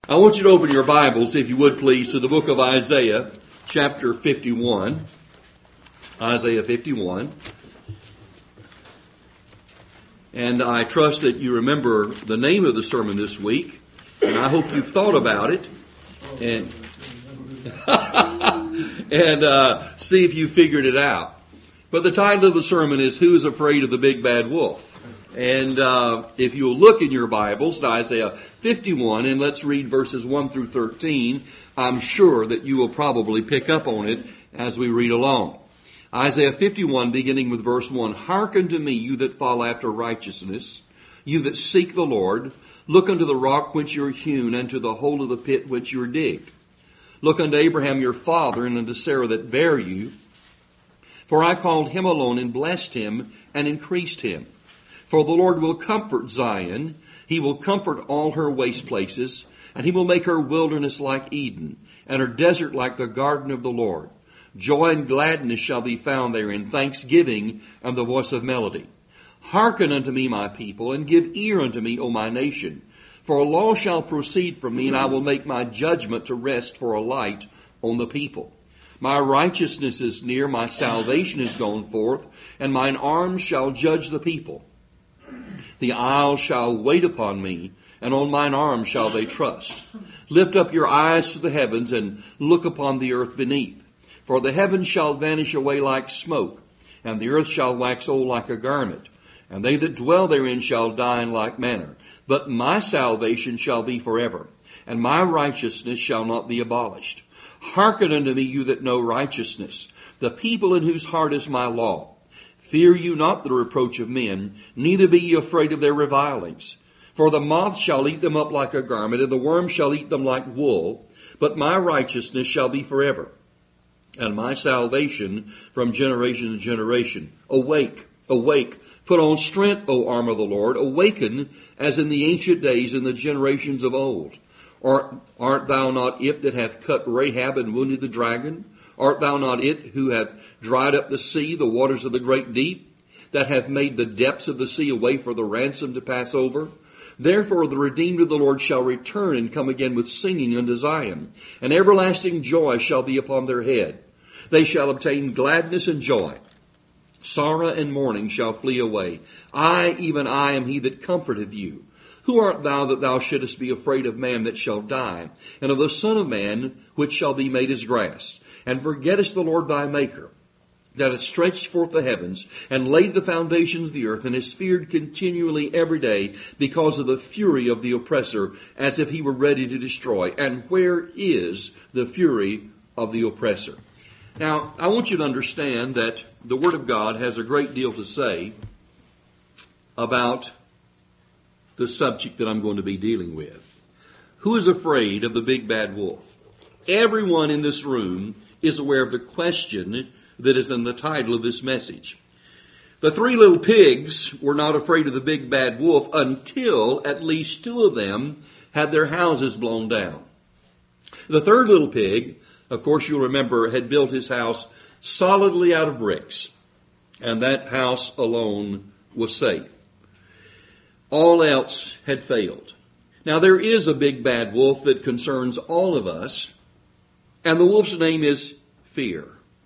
I want you to open your Bibles, if you would please, to the book of Isaiah, chapter 51. Isaiah 51. And I trust that you remember the name of the sermon this week. And I hope you've thought about it. And, see if you figured it out. But the title of the sermon is, Who is Afraid of the Big Bad Wolf? And if you'll look in your Bibles to Isaiah 51, and let's read verses 1 through 13, I'm sure that you will probably pick up on it as we read along. Isaiah 51, beginning with verse 1, Hearken to me, you that follow after righteousness, you that seek the Lord. Look unto the rock whence you are hewn, and to the hole of the pit whence you are digged. Look unto Abraham your father, and unto Sarah that bare you. For I called him alone, and blessed him, and increased him. For the Lord will comfort Zion. He will comfort all her waste places, and he will make her wilderness like Eden, and her desert like the garden of the Lord. Joy and gladness shall be found therein, thanksgiving and the voice of melody. Hearken unto me, my people, and give ear unto me, O my nation. For a law shall proceed from me, and I will make my judgment to rest for a light on the people. My righteousness is near, my salvation is gone forth, and mine arm shall judge the people. The isles shall wait upon me, and on mine arm shall they trust. Lift up your eyes to the heavens, and look upon the earth beneath. For the heavens shall vanish away like smoke, and the earth shall wax old like a garment, and they that dwell therein shall die in like manner. But my salvation shall be forever, and my righteousness shall not be abolished. Hearken unto me, you that know righteousness, the people in whose heart is my law. Fear you not the reproach of men, neither be ye afraid of their revilings. For the moth shall eat them up like a garment, and the worm shall eat them like wool. But my righteousness shall be forever, and my salvation from generation to generation. Awake, awake, put on strength, O arm of the Lord. Awaken as in the ancient days, in the generations of old. Art thou not it that hath cut Rahab and wounded the dragon? Art thou not it who hath dried up the sea, the waters of the great deep, that hath made the depths of the sea a way for the ransom to pass over? Therefore the redeemed of the Lord shall return and come again with singing unto Zion, and everlasting joy shall be upon their head. They shall obtain gladness and joy. Sorrow and mourning shall flee away. I, even I, am he that comforteth you. Who art thou that thou shouldest be afraid of man that shall die, and of the Son of Man which shall be made as grass? And forgettest the Lord thy Maker, that hath stretched forth the heavens, and laid the foundations of the earth, and is feared continually every day because of the fury of the oppressor, as if he were ready to destroy. And where is the fury of the oppressor? Now, I want you to understand that the Word of God has a great deal to say about the subject that I'm going to be dealing with. Who is afraid of the big bad wolf? Everyone in this room is aware of the question that is in the title of this message. The three little pigs were not afraid of the big bad wolf until at least two of them had their houses blown down. The third little pig, of course you'll remember, had built his house solidly out of bricks, and that house alone was safe. All else had failed. Now there is a big bad wolf that concerns all of us, and the wolf's name is fear.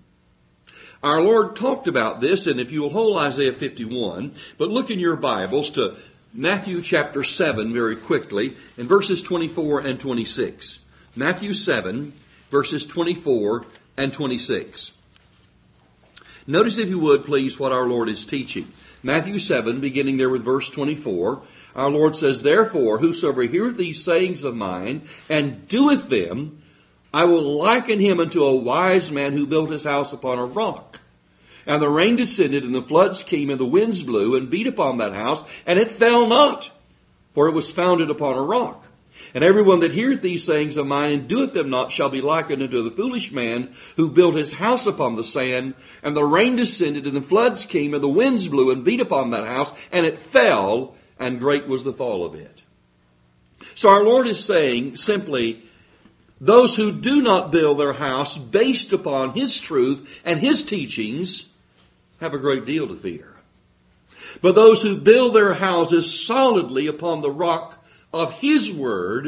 Our Lord talked about this, and if you will hold Isaiah 51, but look in your Bibles to Matthew chapter 7 very quickly, in verses 24 and 26. Matthew 7, verses 24 and 26. Notice, if you would, please, what our Lord is teaching. Matthew 7, beginning there with verse 24, our Lord says, Therefore, whosoever heareth these sayings of mine, and doeth them, I will liken him unto a wise man who built his house upon a rock. And the rain descended, and the floods came, and the winds blew, and beat upon that house, and it fell not, for it was founded upon a rock. And everyone that heareth these sayings of mine, and doeth them not, shall be likened unto the foolish man who built his house upon the sand. And the rain descended, and the floods came, and the winds blew, and beat upon that house, and it fell, and great was the fall of it. So our Lord is saying simply, those who do not build their house based upon His truth and His teachings have a great deal to fear. But those who build their houses solidly upon the rock of His Word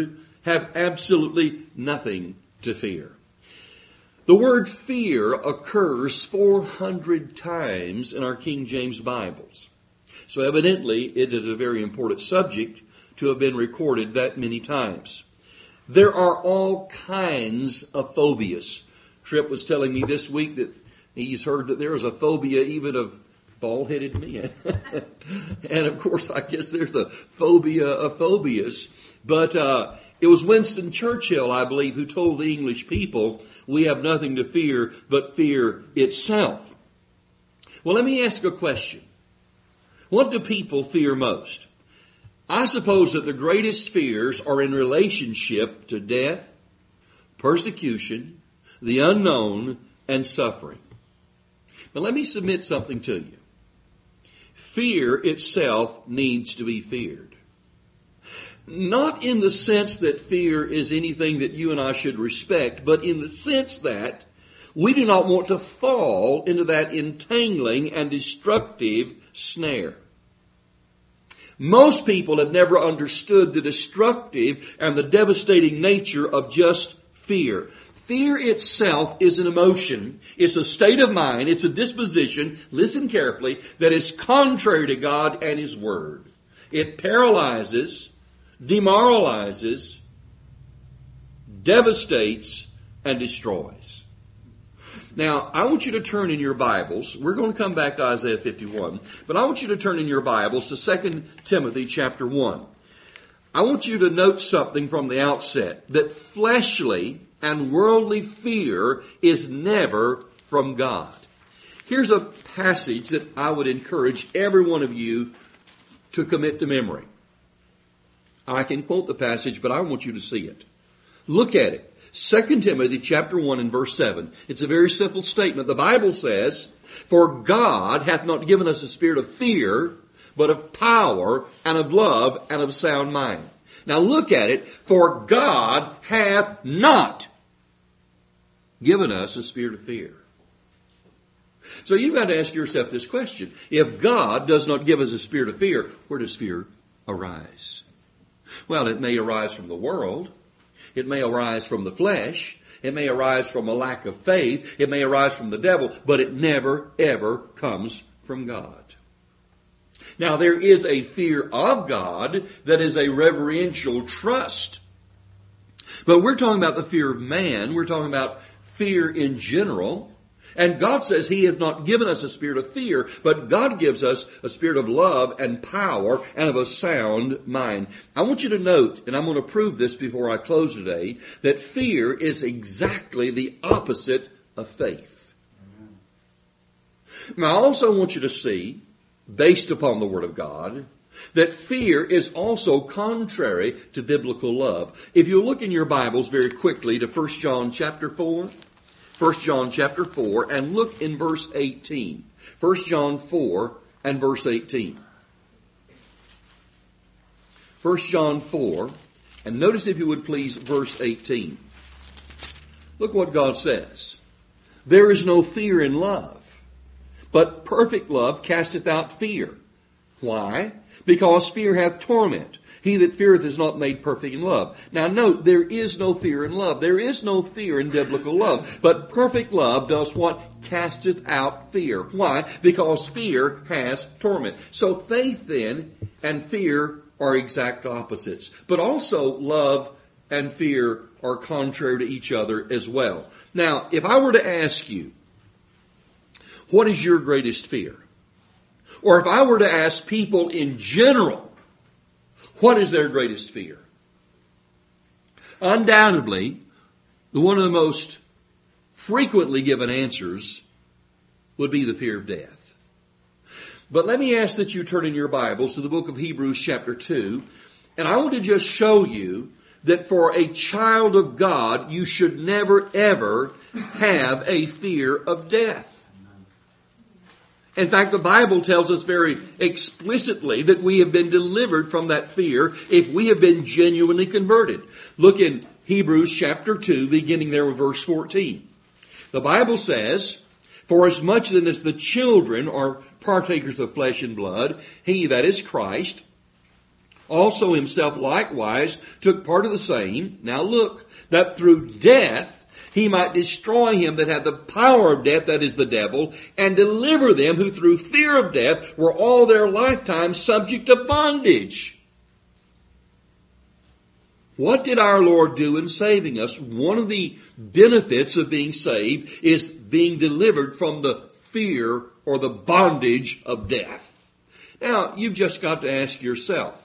have absolutely nothing to fear. The word fear occurs 400 times in our King James Bibles. So evidently, it is a very important subject to have been recorded that many times. There are all kinds of phobias. Tripp was telling me this week that he's heard that there is a phobia even of bald-headed men. And of course, I guess there's a phobia of phobias. But it was Winston Churchill, I believe, who told the English people, we have nothing to fear but fear itself. Well, let me ask a question. What do people fear most? I suppose that the greatest fears are in relationship to death, persecution, the unknown, and suffering. But let me submit something to you. Fear itself needs to be feared. Not in the sense that fear is anything that you and I should respect, but in the sense that we do not want to fall into that entangling and destructive snare. Most people have never understood the destructive and the devastating nature of just fear. Fear itself is an emotion. It's a state of mind. It's a disposition, listen carefully, that is contrary to God and His Word. It paralyzes, demoralizes, devastates, and destroys. Now, I want you to turn in your Bibles. We're going to come back to Isaiah 51, but I want you to turn in your Bibles to 2 Timothy chapter 1. I want you to note something from the outset, that fleshly and worldly fear is never from God. Here's a passage that I would encourage every one of you to commit to memory. I can quote the passage, but I want you to see it. Look at it. 2 Timothy chapter 1 and verse 7. It's a very simple statement. The Bible says, "For God hath not given us a spirit of fear, but of power and of love and of sound mind." Now look at it. For God hath not given us a spirit of fear. So you've got to ask yourself this question. If God does not give us a spirit of fear, where does fear arise? Well, it may arise from the world. It may arise from the flesh. It may arise from a lack of faith. It may arise from the devil. But it never, ever comes from God. Now, there is a fear of God that is a reverential trust. But we're talking about the fear of man. We're talking about fear in general. And God says He has not given us a spirit of fear, but God gives us a spirit of love and power and of a sound mind. I want you to note, and I'm going to prove this before I close today, that fear is exactly the opposite of faith. Now, I also want you to see, based upon the Word of God, that fear is also contrary to biblical love. If you look in your Bibles very quickly to 1 John chapter 4, 1 John chapter 4, and look in verse 18. 1 John 4 and verse 18. 1 John 4, and notice if you would please verse 18. Look what God says. "There is no fear in love, but perfect love casteth out fear." Why? "Because fear hath torment. He that feareth is not made perfect in love." Now note, there is no fear in love. There is no fear in biblical love. But perfect love does what? Casteth out fear. Why? Because fear has torment. So faith then and fear are exact opposites. But also love and fear are contrary to each other as well. Now, if I were to ask you, what is your greatest fear? Or if I were to ask people in general, what is their greatest fear? Undoubtedly, one of the most frequently given answers would be the fear of death. But let me ask that you turn in your Bibles to the book of Hebrews chapter 2, and I want to just show you that for a child of God, you should never ever have a fear of death. In fact, the Bible tells us very explicitly that we have been delivered from that fear if we have been genuinely converted. Look in Hebrews chapter 2, beginning there with verse 14. The Bible says, "For as much then as the children are partakers of flesh and blood, He, that is Christ, also himself likewise took part of the same. Now look, that through death he might destroy him that had the power of death, that is the devil, and deliver them who through fear of death were all their lifetime subject to bondage. What did our Lord do in saving us? One of the benefits of being saved is being delivered from the fear or the bondage of death. Now, you've just got to ask yourself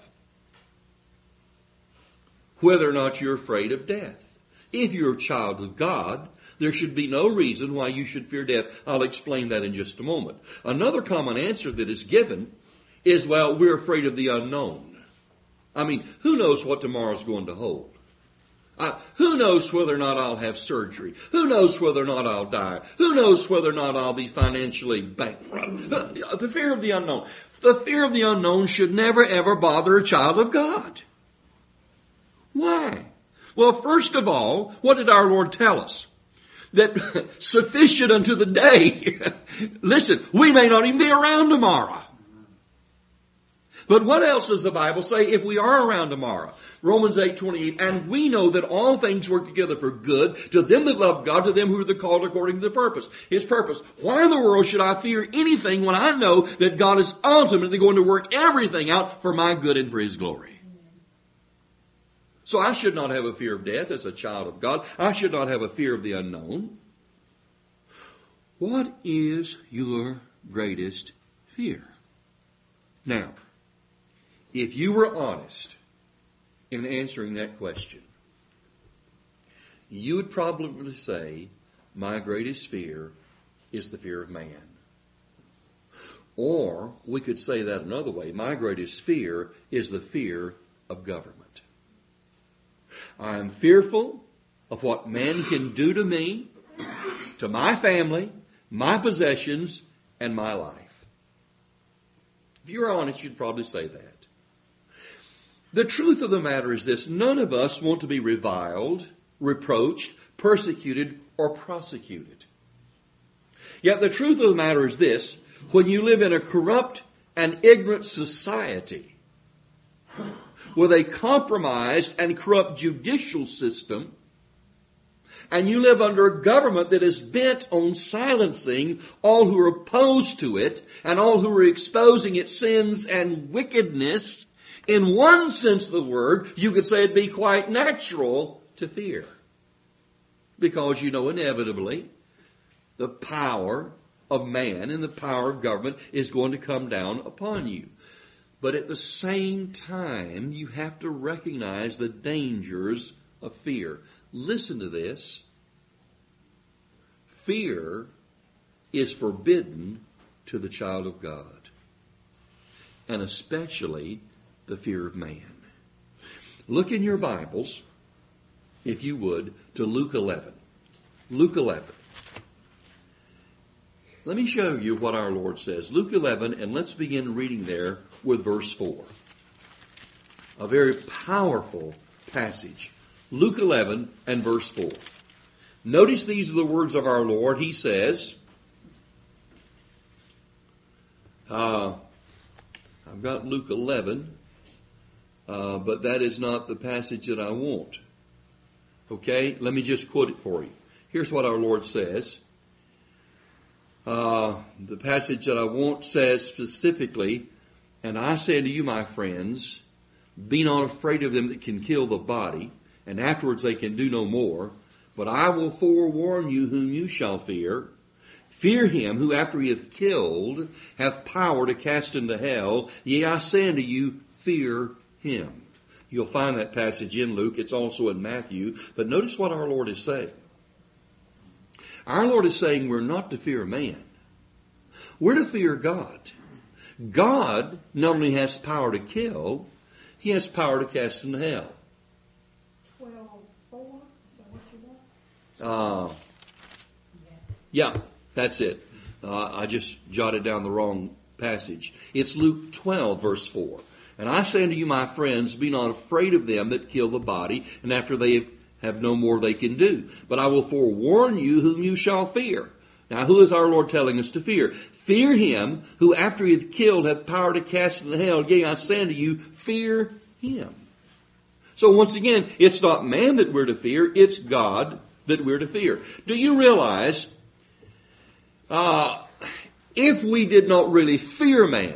whether or not you're afraid of death. If you're a child of God, there should be no reason why you should fear death. I'll explain that in just a moment. Another common answer that is given is, well, we're afraid of the unknown. I mean, who knows what tomorrow's going to hold? Who knows whether or not I'll have surgery? Who knows whether or not I'll die? Who knows whether or not I'll be financially bankrupt? The fear of the unknown. The fear of the unknown should never ever bother a child of God. Why? Well, first of all, what did our Lord tell us? That sufficient unto the day. Listen, we may not even be around tomorrow. But what else does the Bible say if we are around tomorrow? Romans 8:28, and we know that all things work together for good to them that love God, to them who are the called according to the purpose. His purpose. Why in the world should I fear anything when I know that God is ultimately going to work everything out for my good and for His glory? So I should not have a fear of death as a child of God. I should not have a fear of the unknown. What is your greatest fear? Now, if you were honest in answering that question, you would probably say, my greatest fear is the fear of man. Or we could say that another way, my greatest fear is the fear of government. I am fearful of what man can do to me, to my family, my possessions, and my life. If you're honest, you'd probably say that. The truth of the matter is this: none of us want to be reviled, reproached, persecuted, or prosecuted. Yet the truth of the matter is this: when you live in a corrupt and ignorant society with a compromised and corrupt judicial system, and you live under a government that is bent on silencing all who are opposed to it and all who are exposing its sins and wickedness, in one sense of the word, you could say it'd be quite natural to fear. Because you know inevitably the power of man and the power of government is going to come down upon you. But at the same time, you have to recognize the dangers of fear. Listen to this. Fear is forbidden to the child of God, and especially the fear of man. Look in your Bibles, if you would, to Luke 11. Luke 11. Let me show you what our Lord says. Luke 11, and let's begin reading there with verse 4. A very powerful passage. Luke 11 and verse 4. Notice these are the words of our Lord. He says, I've got Luke 11, but that is not the passage that I want. Okay, let me just quote it for you. Here's what our Lord says. The passage that I want says specifically, and I say unto you, my friends, be not afraid of them that can kill the body, and afterwards they can do no more. But I will forewarn you whom you shall fear. Fear him who after he hath killed hath power to cast into hell. Yea, I say unto you, fear him. You'll find that passage in Luke. It's also in Matthew. But notice what our Lord is saying. Our Lord is saying we're not to fear man. We're to fear God. God not only has power to kill, He has power to cast into hell. 12:4, is that what you want? Yeah, that's it. I just jotted down the wrong passage. It's Luke 12, verse 4. And I say unto you, my friends, be not afraid of them that kill the body, and after they have no more they can do. But I will forewarn you whom you shall fear. Now, who is our Lord telling us to fear? Fear him who after he hath killed hath power to cast into hell. Yea, I say unto you, fear Him. So once again, it's not man that we're to fear, it's God that we're to fear. Do you realize, if we did not really fear man,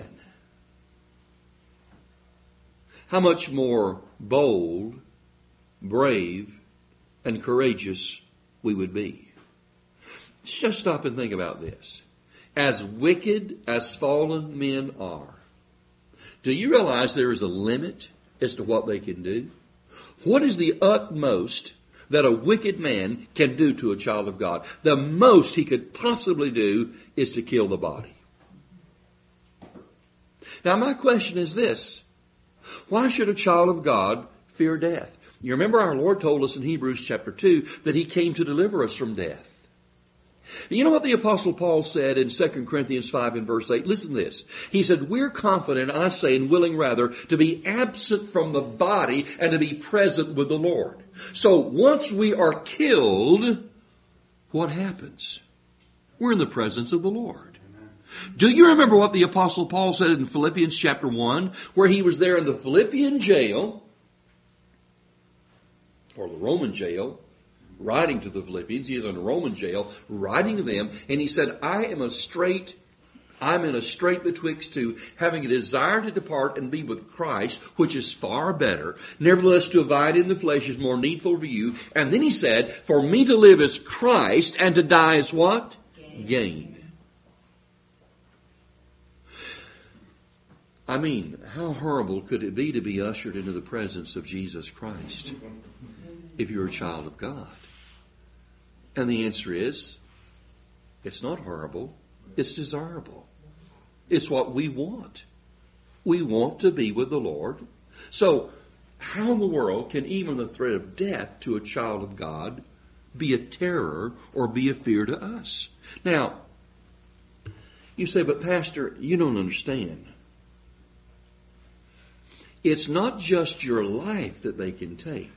how much more bold, brave, and courageous we would be? Let's just stop and think about this. As wicked as fallen men are, do you realize there is a limit as to what they can do? What is the utmost that a wicked man can do to a child of God? The most he could possibly do is to kill the body. Now my question is this. Why should a child of God fear death? You remember our Lord told us in Hebrews chapter 2 that He came to deliver us from death. You know what the Apostle Paul said in 2 Corinthians 5 and verse 8? Listen to this. He said, we're confident, I say, and willing rather, to be absent from the body and to be present with the Lord. So once we are killed, what happens? We're in the presence of the Lord. Do you remember what the Apostle Paul said in Philippians chapter 1, where he was there in the Philippian jail, or the Roman jail, writing to the Philippians? He is in a Roman jail, writing to them, and he said, I'm in a strait betwixt two, having a desire to depart and be with Christ, which is far better. Nevertheless, to abide in the flesh is more needful for you. And then he said, for me to live is Christ, and to die is what? Gain. I mean, how horrible could it be to be ushered into the presence of Jesus Christ if you're a child of God? And the answer is, it's not horrible, it's desirable. It's what we want. We want to be with the Lord. So, how in the world can even the threat of death to a child of God be a terror or be a fear to us? Now, you say, but Pastor, you don't understand. It's not just your life that they can take.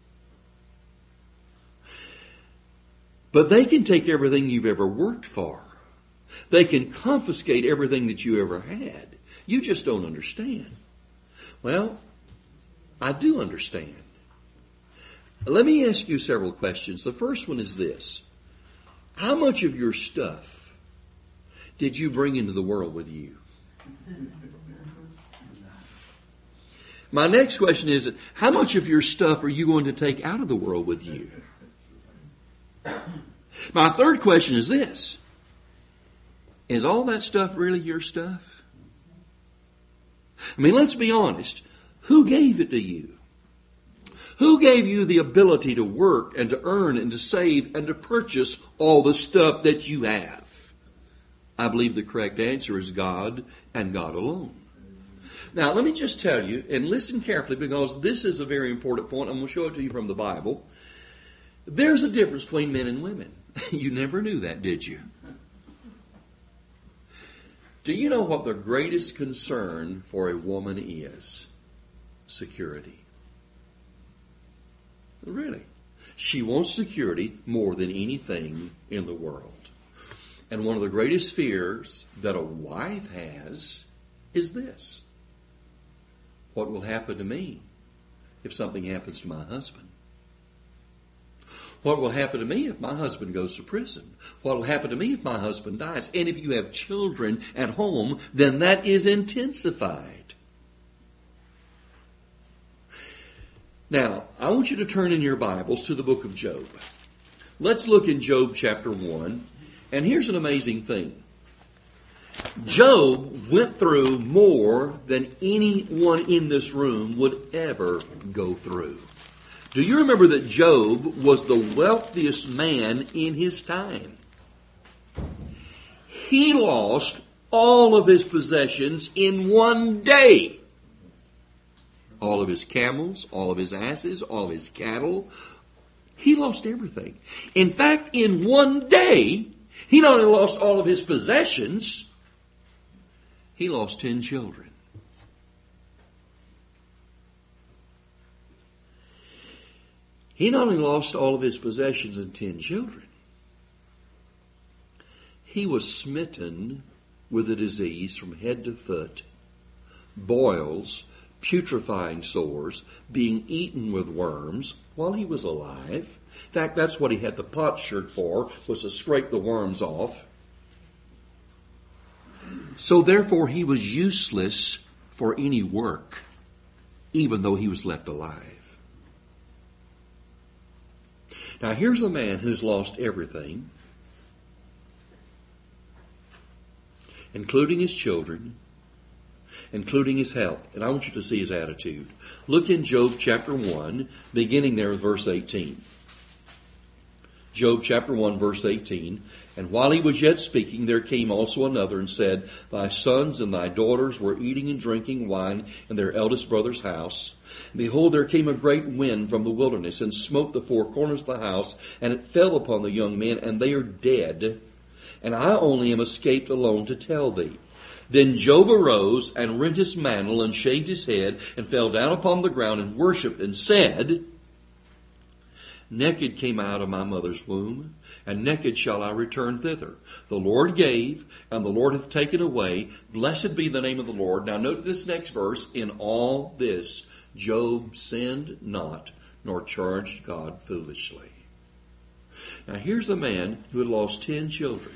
But they can take everything you've ever worked for. They can confiscate everything that you ever had. You just don't understand. Well, I do understand. Let me ask you several questions. The first one is this. How much of your stuff did you bring into the world with you? My next question is, how much of your stuff are you going to take out of the world with you? My third question is this. Is all that stuff really your stuff? I mean, let's be honest. Who gave it to you? Who gave you the ability to work and to earn and to save and to purchase all the stuff that you have? I believe the correct answer is God and God alone. Now, let me just tell you, and listen carefully because this is a very important point. I'm going to show it to you from the Bible. There's a difference between men and women. You never knew that, did you? Do you know what the greatest concern for a woman is? Security. Really. She wants security more than anything in the world. And one of the greatest fears that a wife has is this. What will happen to me if something happens to my husband? What will happen to me if my husband goes to prison? What will happen to me if my husband dies? And if you have children at home, then that is intensified. Now, I want you to turn in your Bibles to the book of Job. Let's look in Job chapter 1. And here's an amazing thing. Job went through more than anyone in this room would ever go through. Do you remember that Job was the wealthiest man in his time? He lost all of his possessions in one day. All of his camels, all of his asses, all of his cattle. He lost everything. In fact, in one day, he not only lost all of his possessions, he lost 10 children. He not only lost all of his possessions and 10 children, he was smitten with a disease from head to foot, boils, putrefying sores, being eaten with worms while he was alive. In fact, that's what he had the potsherd for, was to scrape the worms off. So therefore he was useless for any work, even though he was left alive. Now here's a man who's lost everything, including his children, including his health. And I want you to see his attitude. Look in Job chapter 1, beginning there with verse 18. Job chapter 1, verse 18. And while he was yet speaking, there came also another and said, Thy sons and thy daughters were eating and drinking wine in their eldest brother's house. And behold, there came a great wind from the wilderness and smote the four corners of the house, and it fell upon the young men, and they are dead. And I only am escaped alone to tell thee. Then Job arose and rent his mantle and shaved his head and fell down upon the ground and worshipped and said, Naked came I out of my mother's womb, and naked shall I return thither. The Lord gave, and the Lord hath taken away. Blessed be the name of the Lord. Now note this next verse. In all this, Job sinned not, nor charged God foolishly. Now here's a man who had lost 10 children.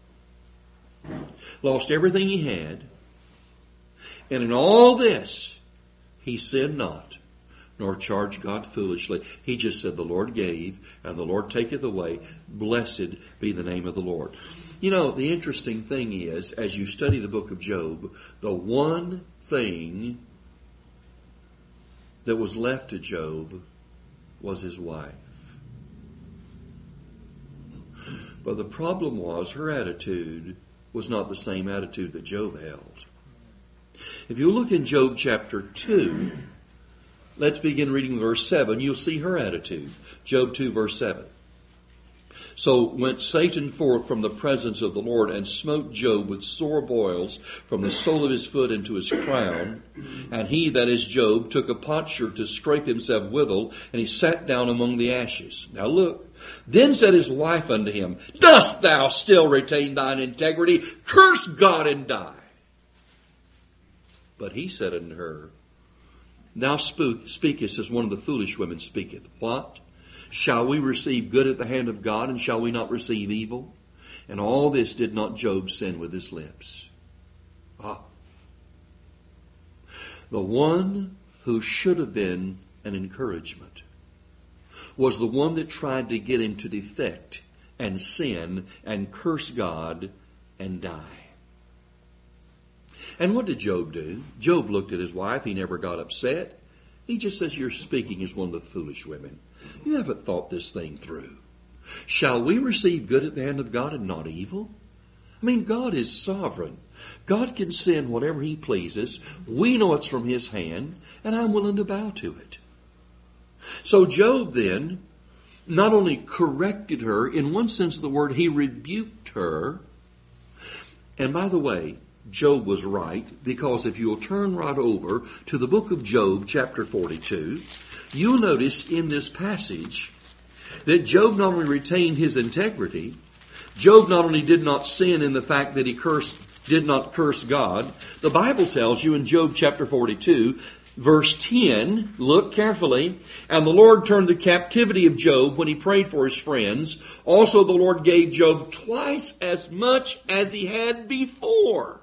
Lost everything he had. And in all this, he sinned not, nor charged God foolishly. He just said, the Lord gave, and the Lord taketh away. Blessed be the name of the Lord. You know, the interesting thing is, as you study the book of Job, the one thing that was left to Job was his wife. But the problem was, her attitude was not the same attitude that Job held. If you look in Job chapter 2, let's begin reading verse 7. You'll see her attitude. Job 2, verse 7. So went Satan forth from the presence of the Lord and smote Job with sore boils from the sole of his foot into his crown. And he, that is Job, took a potsherd to scrape himself withal, and he sat down among the ashes. Now look. Then said his wife unto him, Dost thou still retain thine integrity? Curse God and die. But he said unto her, Thou speakest as one of the foolish women speaketh. What? Shall we receive good at the hand of God, and shall we not receive evil? And all this did not Job sin with his lips. The one who should have been an encouragement was the one that tried to get him to defect and sin and curse God and die. And what did Job do? Job looked at his wife. He never got upset. He just says, You're speaking as one of the foolish women. You haven't thought this thing through. Shall we receive good at the hand of God and not evil? I mean, God is sovereign. God can send whatever He pleases. We know it's from His hand, and I'm willing to bow to it. So Job then not only corrected her, in one sense of the word, he rebuked her. And by the way, Job was right, because if you'll turn right over to the book of Job, chapter 42, you'll notice in this passage that Job not only retained his integrity, Job not only did not sin in the fact that he did not curse God. The Bible tells you in Job chapter 42, verse 10, look carefully, and the Lord turned the captivity of Job when he prayed for his friends. Also the Lord gave Job twice as much as he had before.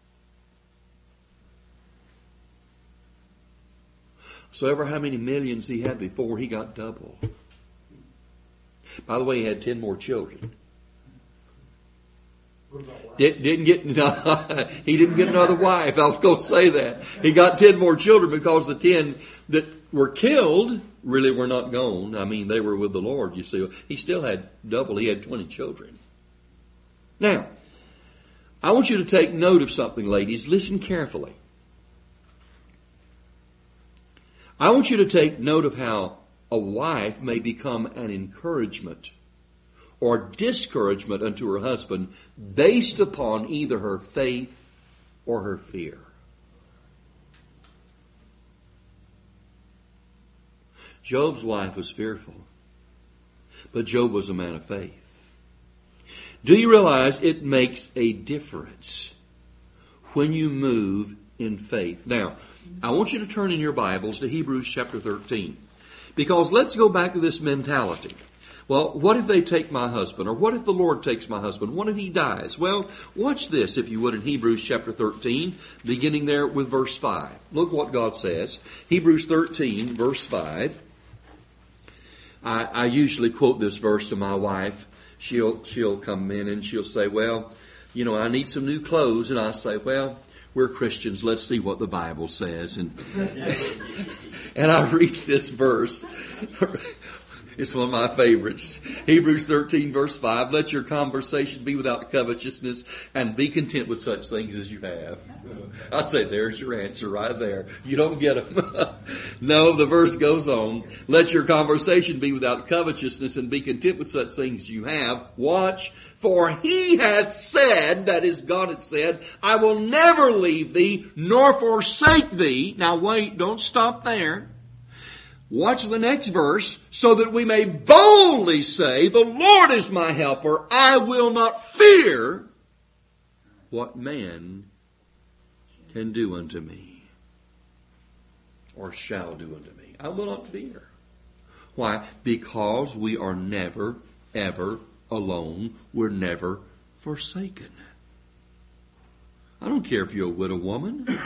So ever how many millions he had before, he got double. By the way, he had 10 more children. He didn't get another wife. I was going to say that. He got 10 more children because the 10 that were killed really were not gone. I mean, they were with the Lord, you see. He still had double. He had 20 children. Now, I want you to take note of something, ladies. Listen carefully. I want you to take note of how a wife may become an encouragement or discouragement unto her husband based upon either her faith or her fear. Job's wife was fearful, but Job was a man of faith. Do you realize it makes a difference when you move in faith. Now, I want you to turn in your Bibles to Hebrews chapter 13. Because let's go back to this mentality. Well, what if they take my husband? Or what if the Lord takes my husband? What if he dies? Well, watch this, if you would, in Hebrews chapter 13, beginning there with verse 5. Look what God says. Hebrews 13, verse 5. I usually quote this verse to my wife. She'll come in and she'll say, well, you know, I need some new clothes. And I say, well, we're Christians. Let's see what the Bible says. And I read this verse. It's one of my favorites. Hebrews 13 verse 5. Let your conversation be without covetousness and be content with such things as you have. I say, there's your answer right there. You don't get them. No, the verse goes on. Let your conversation be without covetousness and be content with such things as you have. Watch. For he hath said, that is, God hath said, I will never leave thee nor forsake thee. Now wait, don't stop there. Watch the next verse. So that we may boldly say, the Lord is my helper. I will not fear what man can do unto me. Or shall do unto me. I will not fear. Why? Because we are never, ever alone. We're never forsaken. I don't care if you're a widow woman.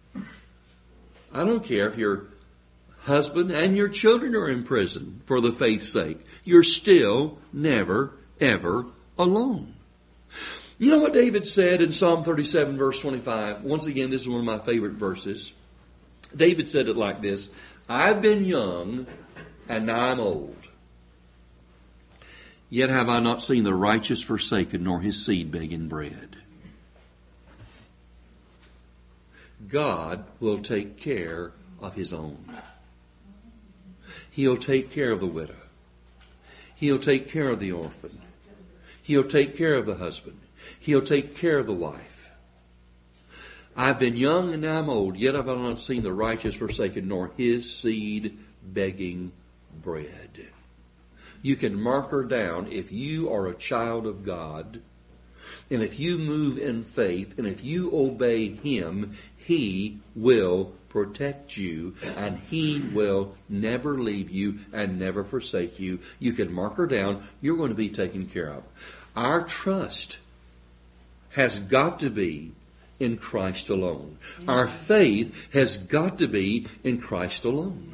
I don't care if your husband and your children are in prison for the faith's sake. You're still never, ever alone. You know what David said in Psalm 37 verse 25? Once again, this is one of my favorite verses. David said it like this. I've been young and now I'm old. Yet have I not seen the righteous forsaken, nor his seed begging bread. God will take care of his own. He'll take care of the widow. He'll take care of the orphan. He'll take care of the husband. He'll take care of the wife. I've been young and now I'm old, yet have I not seen the righteous forsaken, nor his seed begging bread. You can mark her down if you are a child of God, and if you move in faith, and if you obey him, he will protect you, and he will never leave you and never forsake you. You can mark her down. You're going to be taken care of. Our trust has got to be in Christ alone. Our faith has got to be in Christ alone.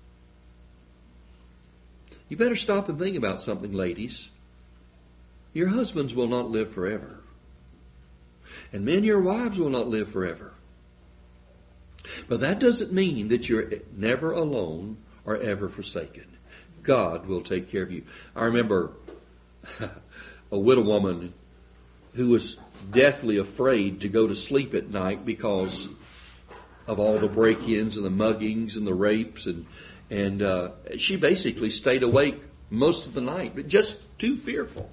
You better stop and think about something, ladies. Your husbands will not live forever. And men, your wives will not live forever. But that doesn't mean that you're never alone or ever forsaken. God will take care of you. I remember a widow woman who was deathly afraid to go to sleep at night because of all the break-ins and the muggings and the rapes. And she basically stayed awake most of the night, but just too fearful.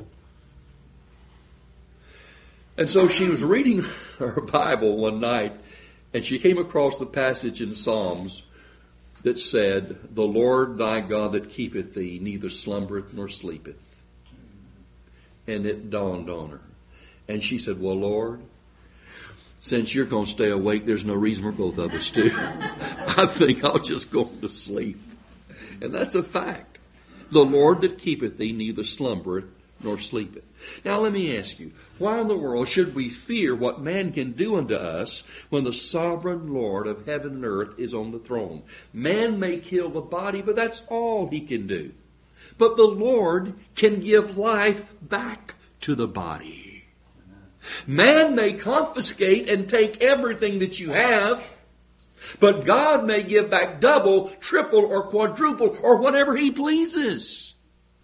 And so she was reading her Bible one night, and she came across the passage in Psalms that said, the Lord thy God that keepeth thee neither slumbereth nor sleepeth. And it dawned on her. And she said, well, Lord, since you're going to stay awake, there's no reason for both of us to. I think I'll just go to sleep. And that's a fact. The Lord that keepeth thee neither slumbereth nor sleepeth. Now let me ask you, why in the world should we fear what man can do unto us when the sovereign Lord of heaven and earth is on the throne? Man may kill the body, but that's all he can do. But the Lord can give life back to the body. Man may confiscate and take everything that you have, but God may give back double, triple, or quadruple, or whatever he pleases.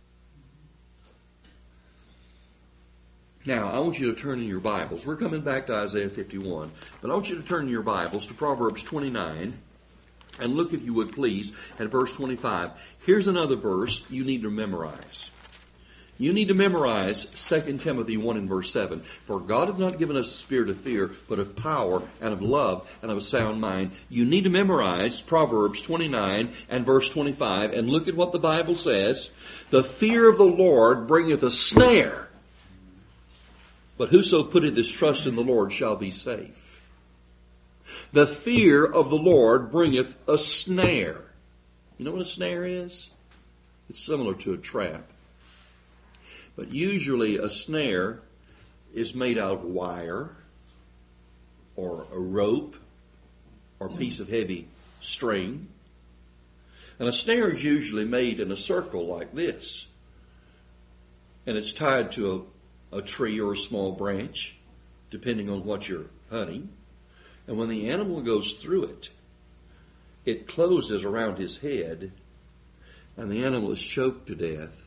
Now, I want you to turn in your Bibles. We're coming back to Isaiah 51, but I want you to turn in your Bibles to Proverbs 29, and look, if you would please, at verse 25. Here's another verse you need to memorize. You need to memorize 2 Timothy 1 and verse 7. For God hath not given us a spirit of fear, but of power and of love and of a sound mind. You need to memorize Proverbs 29 and verse 25. And look at what the Bible says. The fear of the Lord bringeth a snare, but whoso putteth his trust in the Lord shall be safe. The fear of the Lord bringeth a snare. You know what a snare is? It's similar to a trap. But usually a snare is made out of wire or a rope or a piece of heavy string. And a snare is usually made in a circle like this. And it's tied to a tree or a small branch, depending on what you're hunting. And when the animal goes through it, it closes around his head, and the animal is choked to death.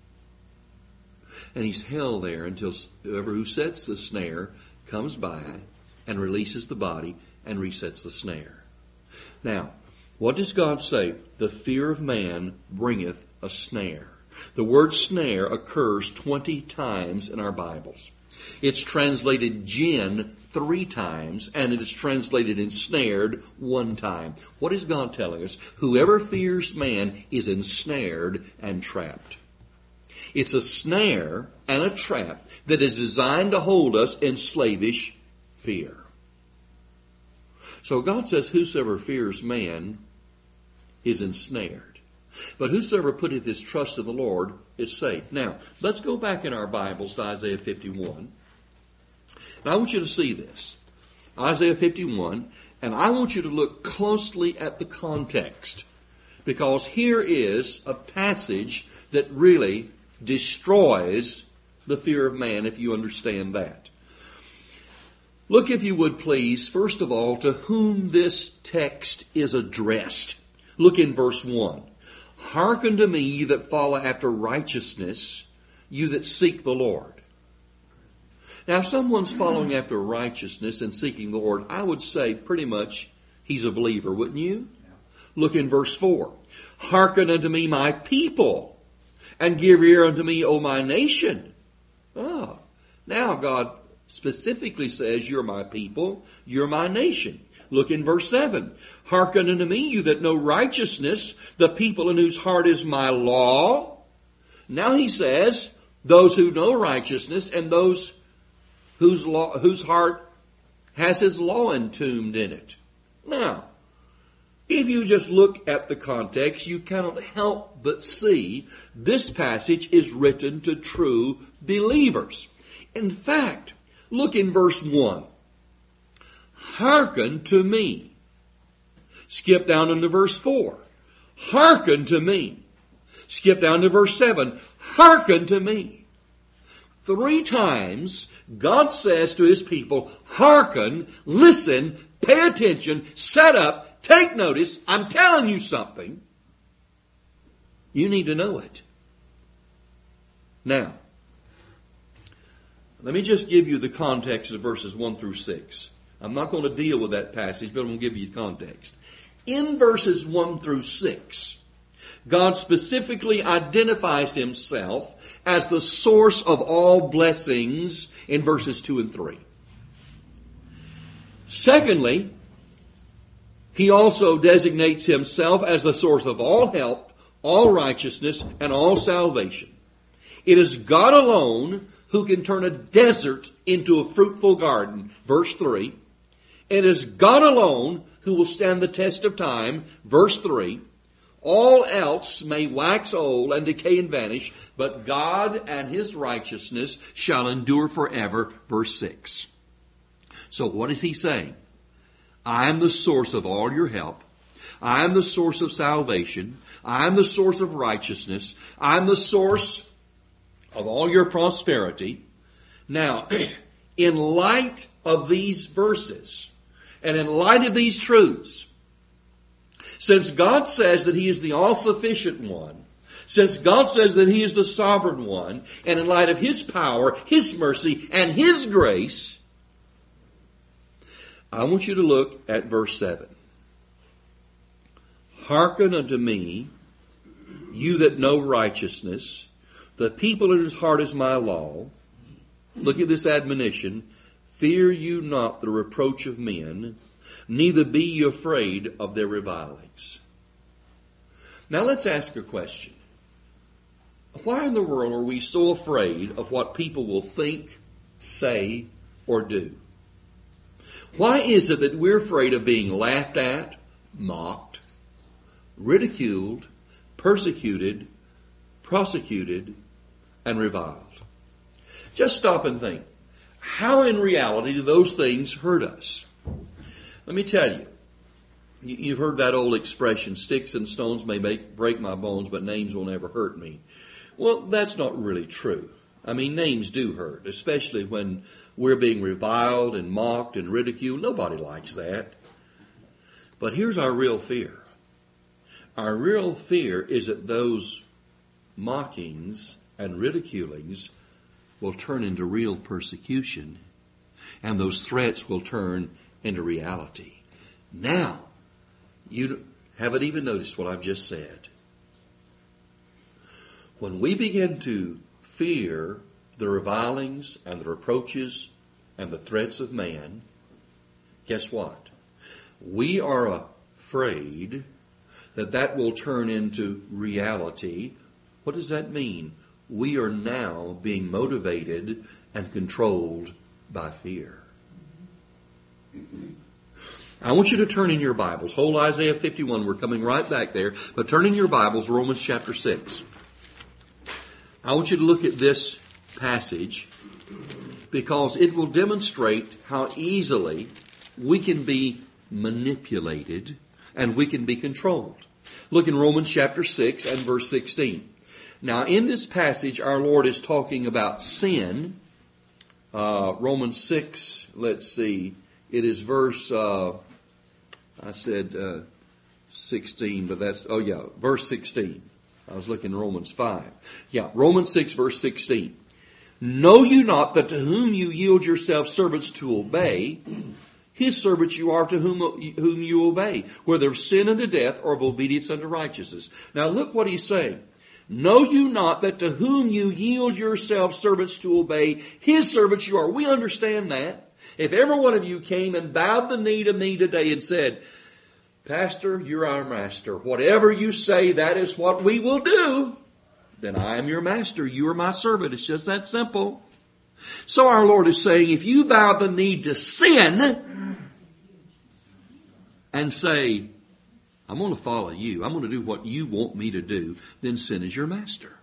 And he's held there until whoever who sets the snare comes by and releases the body and resets the snare. Now, what does God say? The fear of man bringeth a snare. The word snare occurs 20 times in our Bibles. It's translated gin 3 times, and it is translated ensnared 1 time. What is God telling us? Whoever fears man is ensnared and trapped. It's a snare and a trap that is designed to hold us in slavish fear. So God says, whosoever fears man is ensnared. But whosoever putteth his trust in the Lord is safe. Now, let's go back in our Bibles to Isaiah 51. And I want you to see this. Isaiah 51. And I want you to look closely at the context. Because here is a passage that really destroys the fear of man, if you understand that. Look, if you would please, first of all, to whom this text is addressed. Look in verse 1. Hearken to me, ye that follow after righteousness, you that seek the Lord. Now, if someone's following after righteousness and seeking the Lord, I would say pretty much he's a believer, wouldn't you? Look in verse 4. Hearken unto me, my people, and give ear unto me, O my nation. Oh, now God specifically says, you're my people, you're my nation. Look in verse 7. Hearken unto me, you that know righteousness, the people in whose heart is my law. Now he says, those who know righteousness and those whose heart has his law entombed in it. Now, if you just look at the context, you cannot help but see this passage is written to true believers. In fact, look in verse 1. Hearken to me. Skip down into verse 4. Hearken to me. Skip down to verse 7. Hearken to me. 3 times God says to his people, hearken, listen, pay attention, set up, take notice. I'm telling you something. You need to know it. Now, let me just give you the context of verses 1 through 6. I'm not going to deal with that passage, but I'm going to give you context. In verses 1 through 6, God specifically identifies himself as the source of all blessings in verses 2 and 3. Secondly, he also designates himself as the source of all help, all righteousness, and all salvation. It is God alone who can turn a desert into a fruitful garden. Verse 3. It is God alone who will stand the test of time. Verse 3. All else may wax old and decay and vanish, but God and his righteousness shall endure forever. Verse 6. So what is he saying? I am the source of all your help. I am the source of salvation. I am the source of righteousness. I am the source of all your prosperity. Now, in light of these verses, and in light of these truths, since God says that he is the all-sufficient one, since God says that he is the sovereign one, and in light of his power, his mercy, and his grace, I want you to look at verse 7. Hearken unto me, you that know righteousness, the people in whose heart is my law. Look at this admonition. Fear you not the reproach of men, neither be ye afraid of their revilings. Now let's ask a question. Why in the world are we so afraid of what people will think, say, or do? Why is it that we're afraid of being laughed at, mocked, ridiculed, persecuted, prosecuted, and reviled? Just stop and think. How in reality do those things hurt us? Let me tell you. You've heard that old expression, sticks and stones may break my bones, but names will never hurt me. Well, that's not really true. I mean, names do hurt, especially when we're being reviled and mocked and ridiculed. Nobody likes that. But here's our real fear. Our real fear is that those mockings and ridiculings will turn into real persecution, and those threats will turn into reality. Now, you haven't even noticed what I've just said. When we begin to fear the revilings and the reproaches and the threats of man, guess what? We are afraid that will turn into reality. What does that mean? We are now being motivated and controlled by fear. I want you to turn in your Bibles. Hold Isaiah 51. We're coming right back there. But turn in your Bibles, Romans chapter 6. I want you to look at this passage because it will demonstrate how easily we can be manipulated and we can be controlled. Look in Romans chapter 6 and verse 16. Now, in this passage, our Lord is talking about sin. Romans 6, let's see. It is verse... I said 16, but verse 16. I was looking at Romans 5. Romans 6, verse 16. Know you not that to whom you yield yourselves servants to obey, his servants you are to whom you obey, whether of sin unto death or of obedience unto righteousness. Now look what he's saying. Know you not that to whom you yield yourselves servants to obey, his servants you are. We understand that. If every one of you came and bowed the knee to me today and said, Pastor, you're our master. Whatever you say, that is what we will do. Then I am your master. You are my servant. It's just that simple. So our Lord is saying, if you bow the knee to sin and say, I'm going to follow you, I'm going to do what you want me to do, then sin is your master.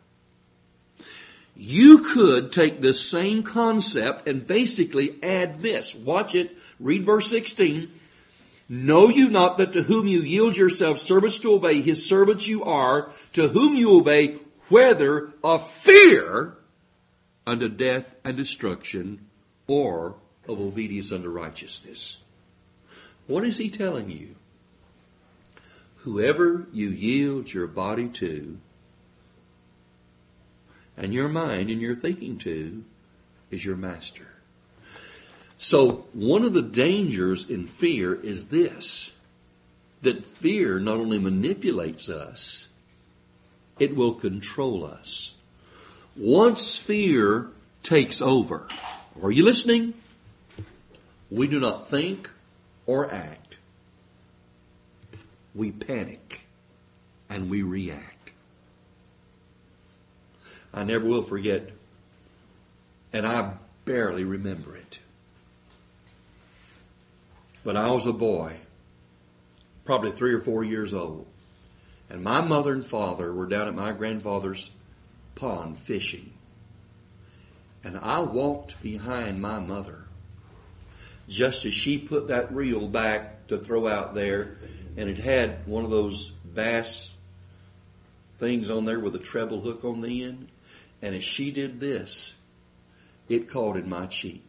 You could take this same concept and basically add this. Watch it. Read verse 16. Know you not that to whom you yield yourselves servants to obey, his servants you are, to whom you obey, whether of fear unto death and destruction, or of obedience unto righteousness. What is he telling you? Whoever you yield your body to, and your mind and your thinking to, is your master. So one of the dangers in fear is this, that fear not only manipulates us, it will control us. Once fear takes over, are you listening? We do not think or act. We panic and we react. I never will forget, and I barely remember it. But I was a boy, probably 3 or 4 years old, and my mother and father were down at my grandfather's pond fishing. And I walked behind my mother just as she put that reel back to throw out there, and it had one of those bass things on there with a treble hook on the end. And as she did this, it caught in my cheek.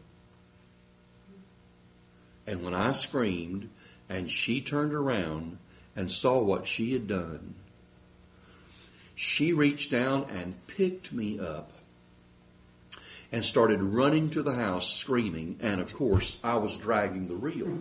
And when I screamed and she turned around and saw what she had done, she reached down and picked me up and started running to the house screaming. And of course, I was dragging the reel.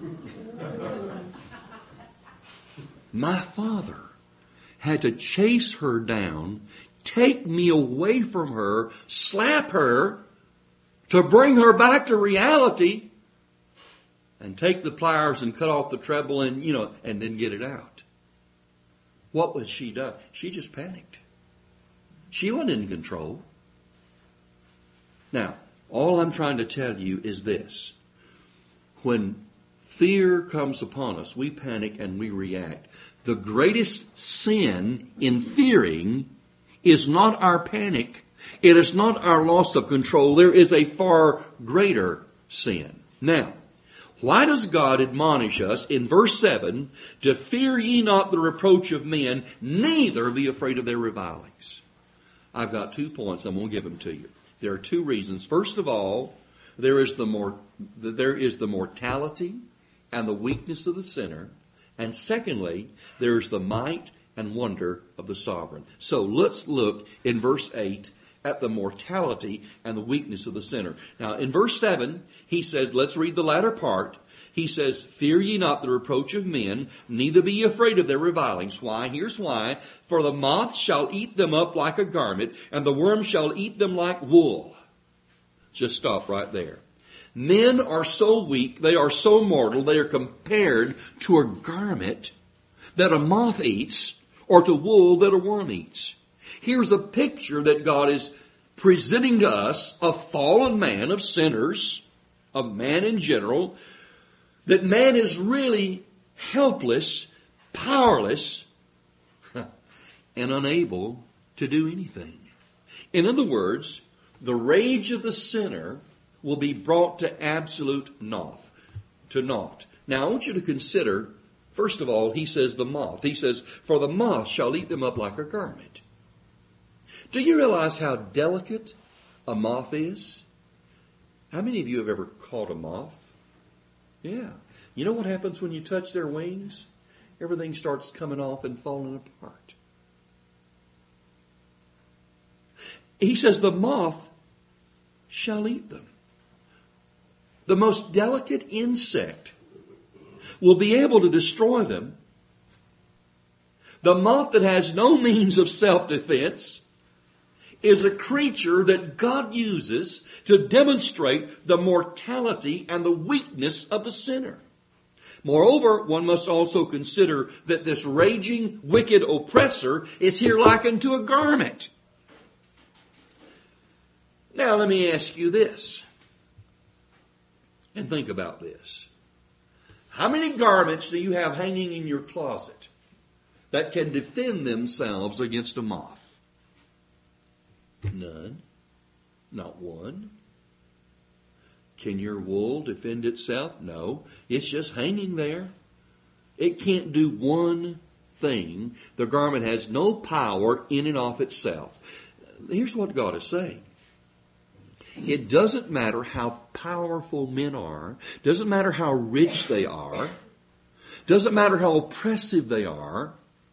My father had to chase her down, take me away from her, slap her to bring her back to reality, and take the pliers and cut off the treble and, and then get it out. What was she done? She just panicked. She wasn't in control. Now, all I'm trying to tell you is this. When fear comes upon us. We panic and we react. The greatest sin in fearing is not our panic. It is not our loss of control. There is a far greater sin. Now, why does God admonish us in verse 7 to fear ye not the reproach of men, neither be afraid of their revilings? I've got 2 points. I'm going to give them to you. There are 2 reasons. First of all, there is the mortality and the weakness of the sinner. And secondly, there is the might and wonder of the sovereign. So let's look in verse 8 at the mortality and the weakness of the sinner. Now, in verse 7, he says, let's read the latter part. He says, fear ye not the reproach of men, neither be ye afraid of their revilings. Why? Here's why. For the moth shall eat them up like a garment, and the worm shall eat them like wool. Just stop right there. Men are so weak, they are so mortal, they are compared to a garment that a moth eats, or to wool that a worm eats. Here's a picture that God is presenting to us of fallen man, of sinners, of man in general, that man is really helpless, powerless, and unable to do anything. In other words, the rage of the sinner will be brought to absolute naught. Now, I want you to consider, first of all, he says the moth. He says, for the moth shall eat them up like a garment. Do you realize how delicate a moth is? How many of you have ever caught a moth? Yeah. You know what happens when you touch their wings? Everything starts coming off and falling apart. He says the moth shall eat them. The most delicate insect will be able to destroy them. The moth that has no means of self-defense is a creature that God uses to demonstrate the mortality and the weakness of the sinner. Moreover, one must also consider that this raging, wicked oppressor is here likened to a garment. Now let me ask you this, and think about this. How many garments do you have hanging in your closet that can defend themselves against a moth? None. Not one. Can your wool defend itself? No. It's just hanging there. It can't do one thing. The garment has no power in and of itself. Here's what God is saying. It doesn't matter how powerful men are. Doesn't matter how rich they are. Doesn't matter how oppressive they are.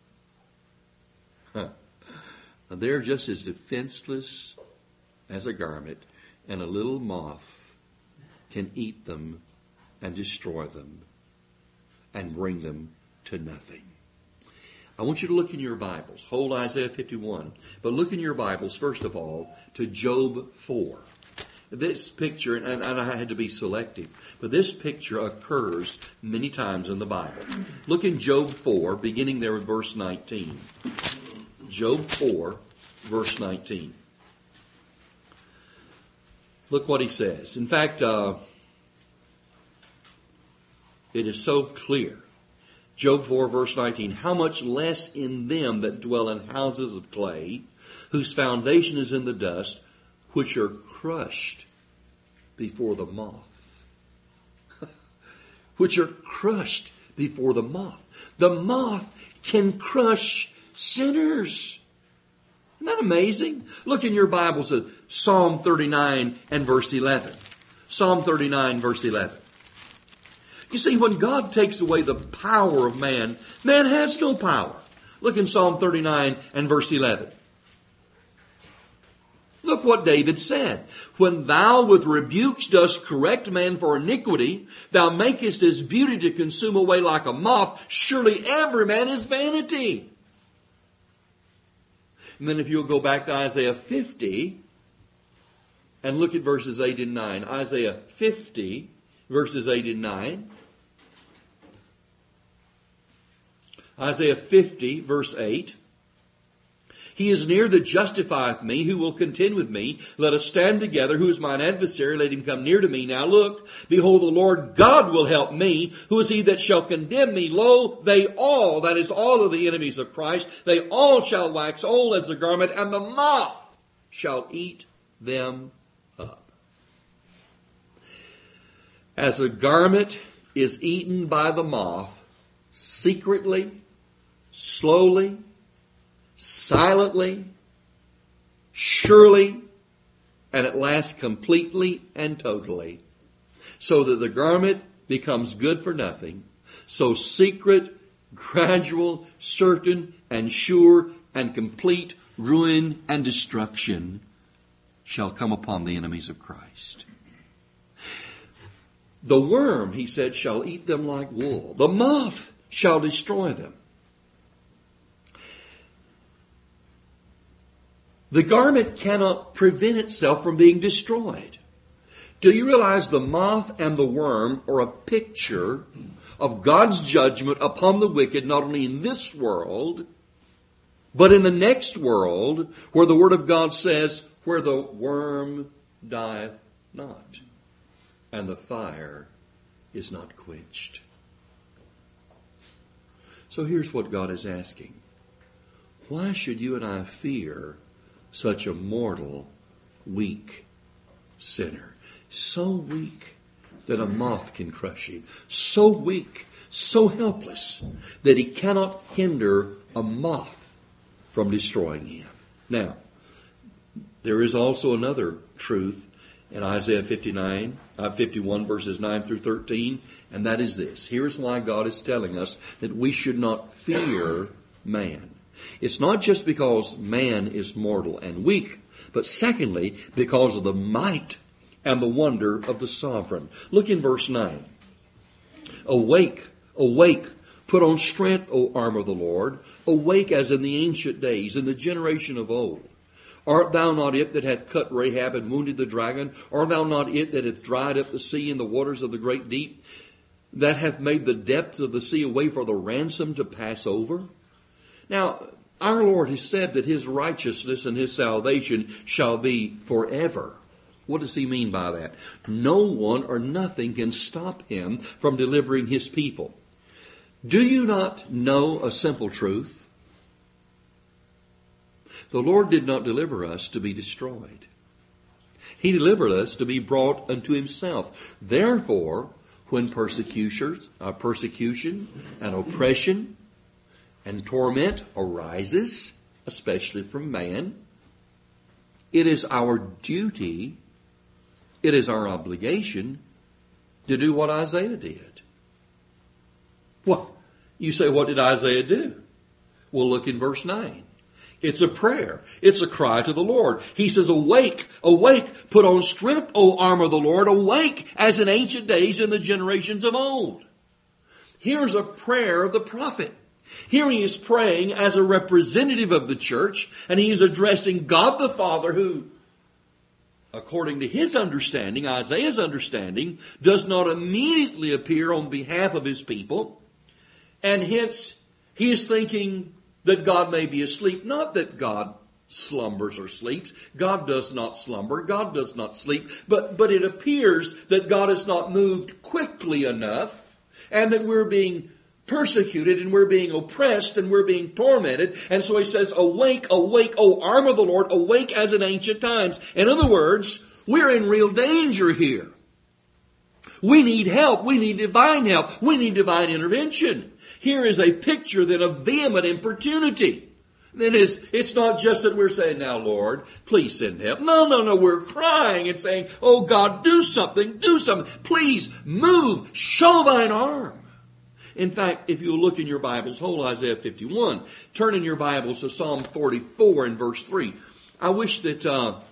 They're just as defenseless as a garment, and a little moth can eat them and destroy them and bring them to nothing. I want you to look in your Bibles. Hold Isaiah 51. But look in your Bibles, first of all, to Job 4. This picture, and I had to be selective, but this picture occurs many times in the Bible. Look in Job 4, beginning there with verse 19. Job 4, verse 19. Look what he says. In fact, it is so clear. Job 4, verse 19. How much less in them that dwell in houses of clay, whose foundation is in the dust, which are crushed before the moth. Which are crushed before the moth. The moth can crush sinners. Isn't that amazing? Look in your Bibles at Psalm 39 and verse 11. Psalm 39, verse 11. You see, when God takes away the power of man, man has no power. Look in Psalm 39 and verse 11. Look what David said. When thou with rebukes dost correct man for iniquity, thou makest his beauty to consume away like a moth. Surely every man is vanity. And then if you'll go back to Isaiah 50 and look at verses 8 and 9. Isaiah 50, verses 8 and 9. Isaiah 50, verse 8. He is near that justifieth me, who will contend with me. Let us stand together. Who is mine adversary? Let him come near to me. Now look, behold, the Lord God will help me. Who is he that shall condemn me? Lo, they all, that is all of the enemies of Christ, they all shall wax old as a garment, and the moth shall eat them up. As a garment is eaten by the moth, secretly, slowly, silently, surely, and at last completely and totally, so that the garment becomes good for nothing, so secret, gradual, certain, and sure, and complete ruin and destruction shall come upon the enemies of Christ. The worm, he said, shall eat them like wool. The moth shall destroy them. The garment cannot prevent itself from being destroyed. Do you realize the moth and the worm are a picture of God's judgment upon the wicked, not only in this world, but in the next world, where the Word of God says, where the worm dieth not, and the fire is not quenched. So here's what God is asking. Why should you and I fear such a mortal, weak sinner? So weak that a moth can crush him. So weak, so helpless that he cannot hinder a moth from destroying him. Now, there is also another truth in Isaiah 51 verses 9 through 13, and that is this. Here's why God is telling us that we should not fear man. It's not just because man is mortal and weak, but secondly, because of the might and the wonder of the sovereign. Look in verse 9. Awake, awake, put on strength, O arm of the Lord. Awake as in the ancient days, in the generation of old. Art thou not it that hath cut Rahab and wounded the dragon? Art thou not it that hath dried up the sea and the waters of the great deep? That hath made the depths of the sea a way for the ransom to pass over? Now, our Lord has said that His righteousness and His salvation shall be forever. What does He mean by that? No one or nothing can stop Him from delivering His people. Do you not know a simple truth? The Lord did not deliver us to be destroyed. He delivered us to be brought unto Himself. Therefore, when persecution and oppression and torment arises, especially from man, it is our duty, it is our obligation to do what Isaiah did. Well, you say, what did Isaiah do? Well, look in verse 9. It's a prayer. It's a cry to the Lord. He says, awake, awake, put on strength, O arm of the Lord, awake as in ancient days in the generations of old. Here's a prayer of the prophet. Here he is praying as a representative of the church, and he is addressing God the Father who, according to his understanding, Isaiah's understanding, does not immediately appear on behalf of his people. And hence, he is thinking that God may be asleep. Not that God slumbers or sleeps. God does not slumber. God does not sleep. But it appears that God has not moved quickly enough, and that we're being persecuted and we're being oppressed and we're being tormented. And so he says, awake, awake, O arm of the Lord, awake as in ancient times. In other words, we're in real danger here. We need help. We need divine help. We need divine intervention. Here is a picture then of vehement importunity. That is, it's not just that we're saying, now Lord, please send help. No. We're crying and saying, oh God, do something. Please move. Show thine arm. In fact, if you look in your Bibles, hold Isaiah 51. Turn in your Bibles to Psalm 44 and verse 3. I wish that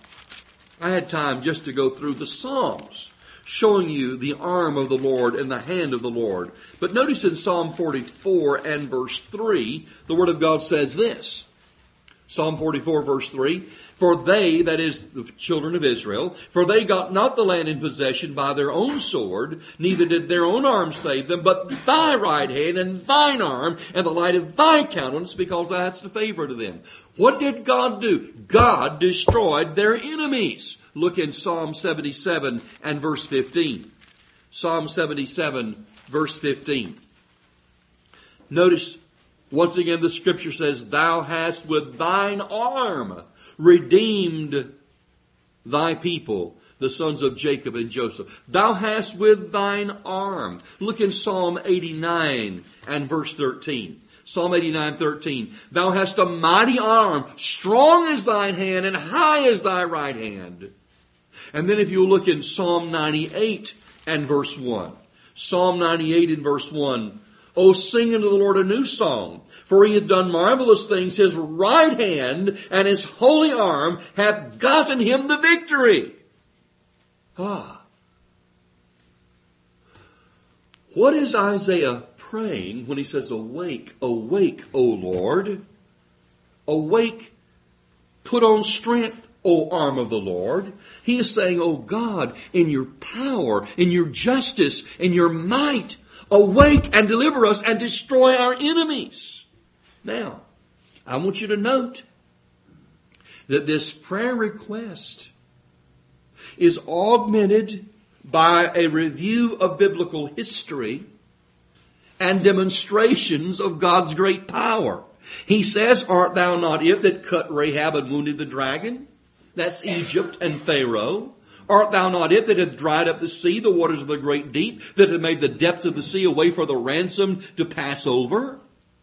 I had time just to go through the Psalms, showing you the arm of the Lord and the hand of the Lord. But notice in Psalm 44 and verse 3, the Word of God says this. Psalm 44 verse 3, For they, that is the children of Israel, for they got not the land in possession by their own sword, neither did their own arm save them, but thy right hand and thine arm and the light of thy countenance, because thou hadst a favor to them. What did God do? God destroyed their enemies. Look in Psalm 77 and verse 15. Psalm 77, verse 15. Notice, once again, the scripture says, thou hast with thine arm redeemed thy people, the sons of Jacob and Joseph. Thou hast with thine arm. Look in Psalm 89 and verse 13. Psalm 89:13. Thou hast a mighty arm, strong is thine hand, and high is thy right hand. And then if you look in Psalm 98 and verse 1. Psalm 98 and verse 1. O sing unto the Lord a new song, for he hath done marvelous things. His right hand and his holy arm hath gotten him the victory. What is Isaiah praying when he says, awake, awake, O Lord? Awake, put on strength, O arm of the Lord. He is saying, O God, in your power, in your justice, in your might, awake and deliver us and destroy our enemies. Now, I want you to note that this prayer request is augmented by a review of biblical history and demonstrations of God's great power. He says, art thou not it that cut Rahab and wounded the dragon? That's Egypt and Pharaoh. Art thou not it that hath dried up the sea, the waters of the great deep, that hath made the depths of the sea a way for the ransom to pass over?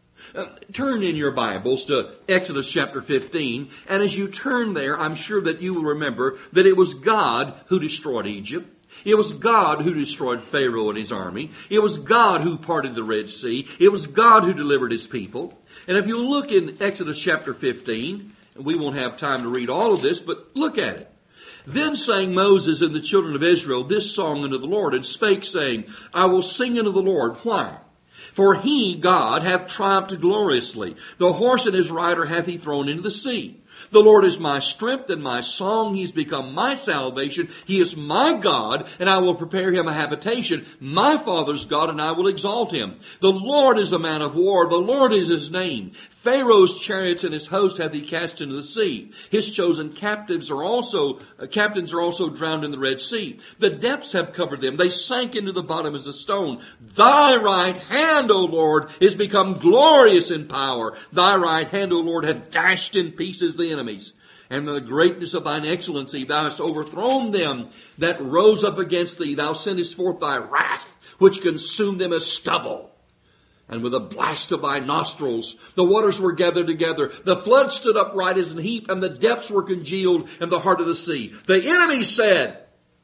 Turn in your Bibles to Exodus chapter 15, and as you turn there, I'm sure that you will remember that it was God who destroyed Egypt. It was God who destroyed Pharaoh and his army. It was God who parted the Red Sea. It was God who delivered his people. And if you look in Exodus chapter 15, and we won't have time to read all of this, but look at it. Then sang Moses and the children of Israel this song unto the Lord, and spake, saying, I will sing unto the Lord. Why? For he, God, hath triumphed gloriously. The horse and his rider hath he thrown into the sea. The Lord is my strength and my song. He has become my salvation. He is my God, and I will prepare him a habitation. My father's God, and I will exalt him. The Lord is a man of war. The Lord is his name. Pharaoh's chariots and his host hath he cast into the sea. His chosen captains are also drowned in the Red Sea. The depths have covered them. They sank into the bottom as a stone. Thy right hand, O Lord, is become glorious in power. Thy right hand, O Lord, hath dashed in pieces the enemies. And in the greatness of thine excellency, thou hast overthrown them that rose up against thee. Thou sendest forth thy wrath, which consumed them as stubble. And with a blast of thy nostrils, the waters were gathered together. The flood stood upright as an heap, and the depths were congealed in the heart of the sea. The enemy said,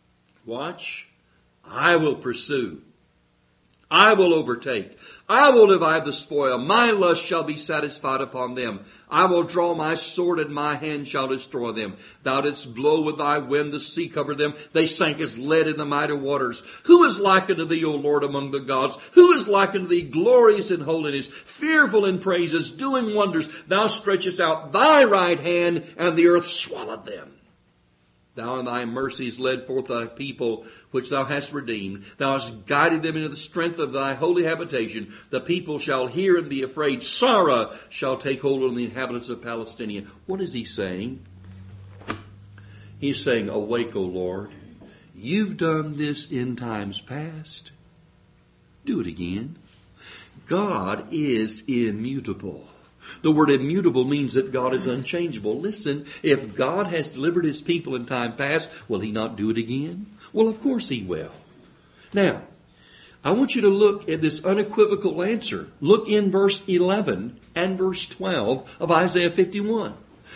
watch, I will pursue. I will overtake. I will divide the spoil. My lust shall be satisfied upon them. I will draw my sword, and my hand shall destroy them. Thou didst blow with thy wind, the sea covered them. They sank as lead in the mighty waters. Who is like unto thee, O Lord, among the gods? Who is like unto thee, glorious in holiness, fearful in praises, doing wonders? Thou stretchest out thy right hand, and the earth swallowed them. Thou in thy mercies led forth thy people, which thou hast redeemed. Thou hast guided them into the strength of thy holy habitation. The people shall hear and be afraid. Sorrow shall take hold on the inhabitants of Palestine. What is he saying? He's saying, awake, O Lord. You've done this in times past. Do it again. God is immutable. The word immutable means that God is unchangeable. Listen, if God has delivered his people in time past, will he not do it again? Well, of course he will. Now, I want you to look at this unequivocal answer. Look in verse 11 and verse 12 of Isaiah 51.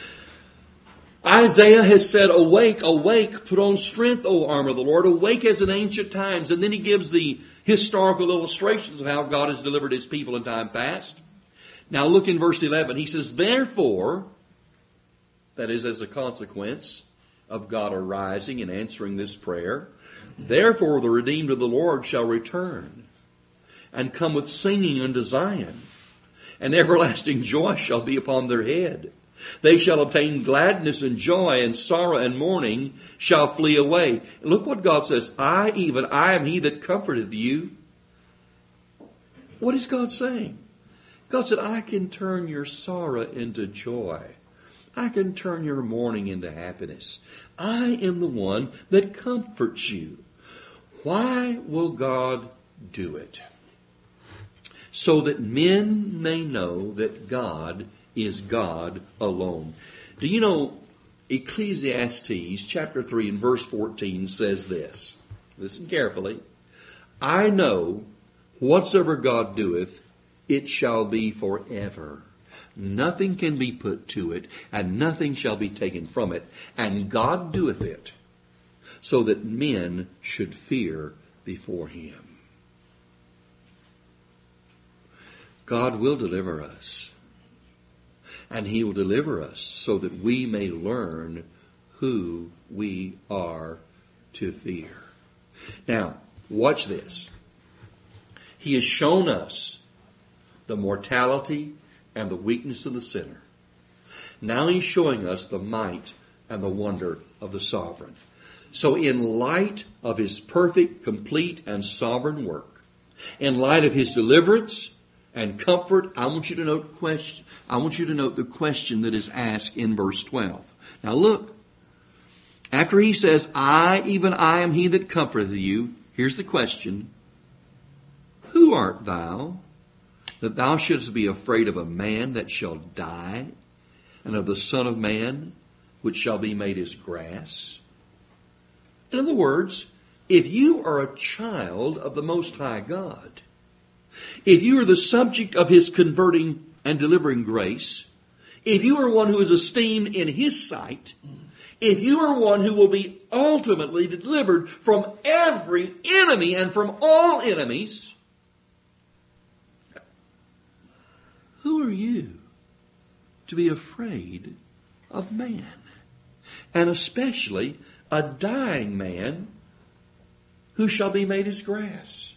Isaiah has said, awake, awake, put on strength, O arm of the Lord. Awake as in ancient times. And then he gives the historical illustrations of how God has delivered his people in time past. Now look in verse 11. He says, therefore, that is as a consequence of God arising and answering this prayer, therefore the redeemed of the Lord shall return and come with singing unto Zion, and everlasting joy shall be upon their head. They shall obtain gladness and joy, and sorrow and mourning shall flee away. Look what God says. I am he that comforteth you. What is God saying? God said, I can turn your sorrow into joy. I can turn your mourning into happiness. I am the one that comforts you. Why will God do it? So that men may know that God is God alone. Do you know Ecclesiastes chapter 3 and verse 14 says this? Listen carefully. I know whatsoever God doeth, it shall be forever. Nothing can be put to it, and nothing shall be taken from it. And God doeth it, so that men should fear before him. God will deliver us. And he will deliver us so that we may learn who we are to fear. Now, watch this. He has shown us the mortality and the weakness of the sinner. Now he's showing us the might and the wonder of the sovereign. So in light of his perfect, complete, and sovereign work, in light of his deliverance and comfort, I want you to note the question that is asked in verse 12. Now look, after he says, I am he that comforteth you, here's the question. Who art thou, that thou shouldst be afraid of a man that shall die, and of the Son of Man, which shall be made as grass? In other words, if you are a child of the Most High God, if you are the subject of his converting and delivering grace, if you are one who is esteemed in his sight, if you are one who will be ultimately delivered from every enemy and from all enemies, who are you to be afraid of man? And especially a dying man who shall be made as grass.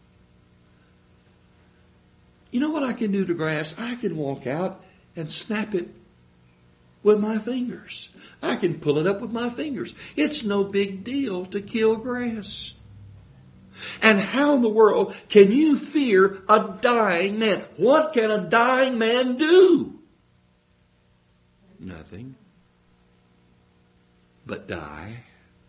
You know what I can do to grass? I can walk out and snap it with my fingers. I can pull it up with my fingers. It's no big deal to kill grass. And how in the world can you fear a dying man? What can a dying man do? Nothing but die.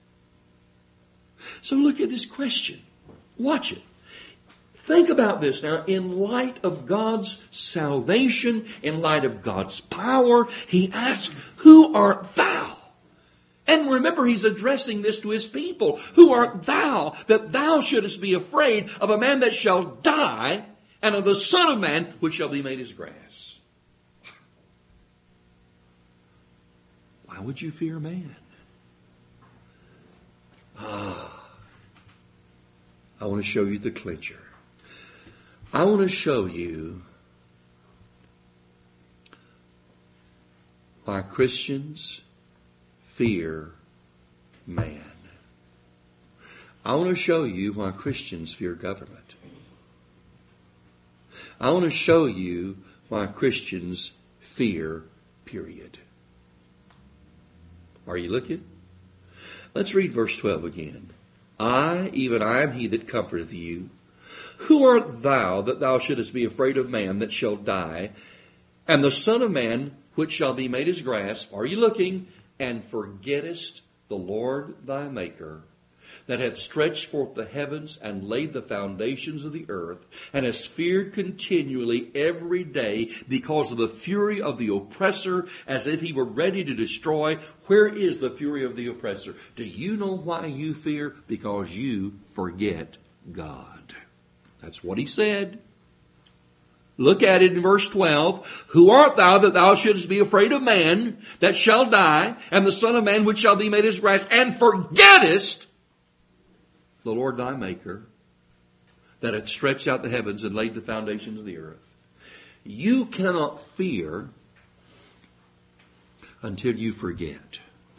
So look at this question. Watch it. Think about this now. In light of God's salvation, in light of God's power, he asks, who art thou? And remember, he's addressing this to his people. Who art thou, that thou shouldest be afraid of a man that shall die, and of the Son of Man, which shall be made as grass? Why would you fear man? I want to show you the clincher. I want to show you why Christians fear man. I want to show you why Christians fear government. I want to show you why Christians fear period. Are you looking? Let's read verse 12 again. I am he that comforteth you. Who art thou, that thou shouldest be afraid of man that shall die, and the Son of Man, which shall be made as grass? Are you looking? And forgettest the Lord thy Maker, that hath stretched forth the heavens and laid the foundations of the earth, and hast feared continually every day because of the fury of the oppressor, as if he were ready to destroy. Where is the fury of the oppressor? Do you know why you fear? Because you forget God. That's what he said. Look at it in verse 12. Who art thou, that thou shouldest be afraid of man that shall die, and the Son of Man which shall be made as grass, and forgettest the Lord thy Maker, that hath stretched out the heavens and laid the foundations of the earth? You cannot fear until you forget.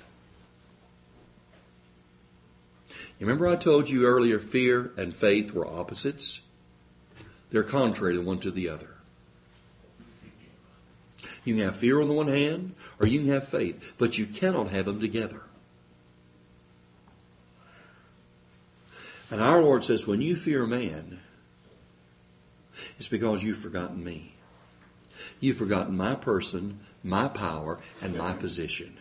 You remember I told you earlier, fear and faith were opposites? They're contrary the one to the other. You can have fear on the one hand, or you can have faith, but you cannot have them together. And our Lord says, when you fear man, it's because you've forgotten me. You've forgotten my person, my power, and my position.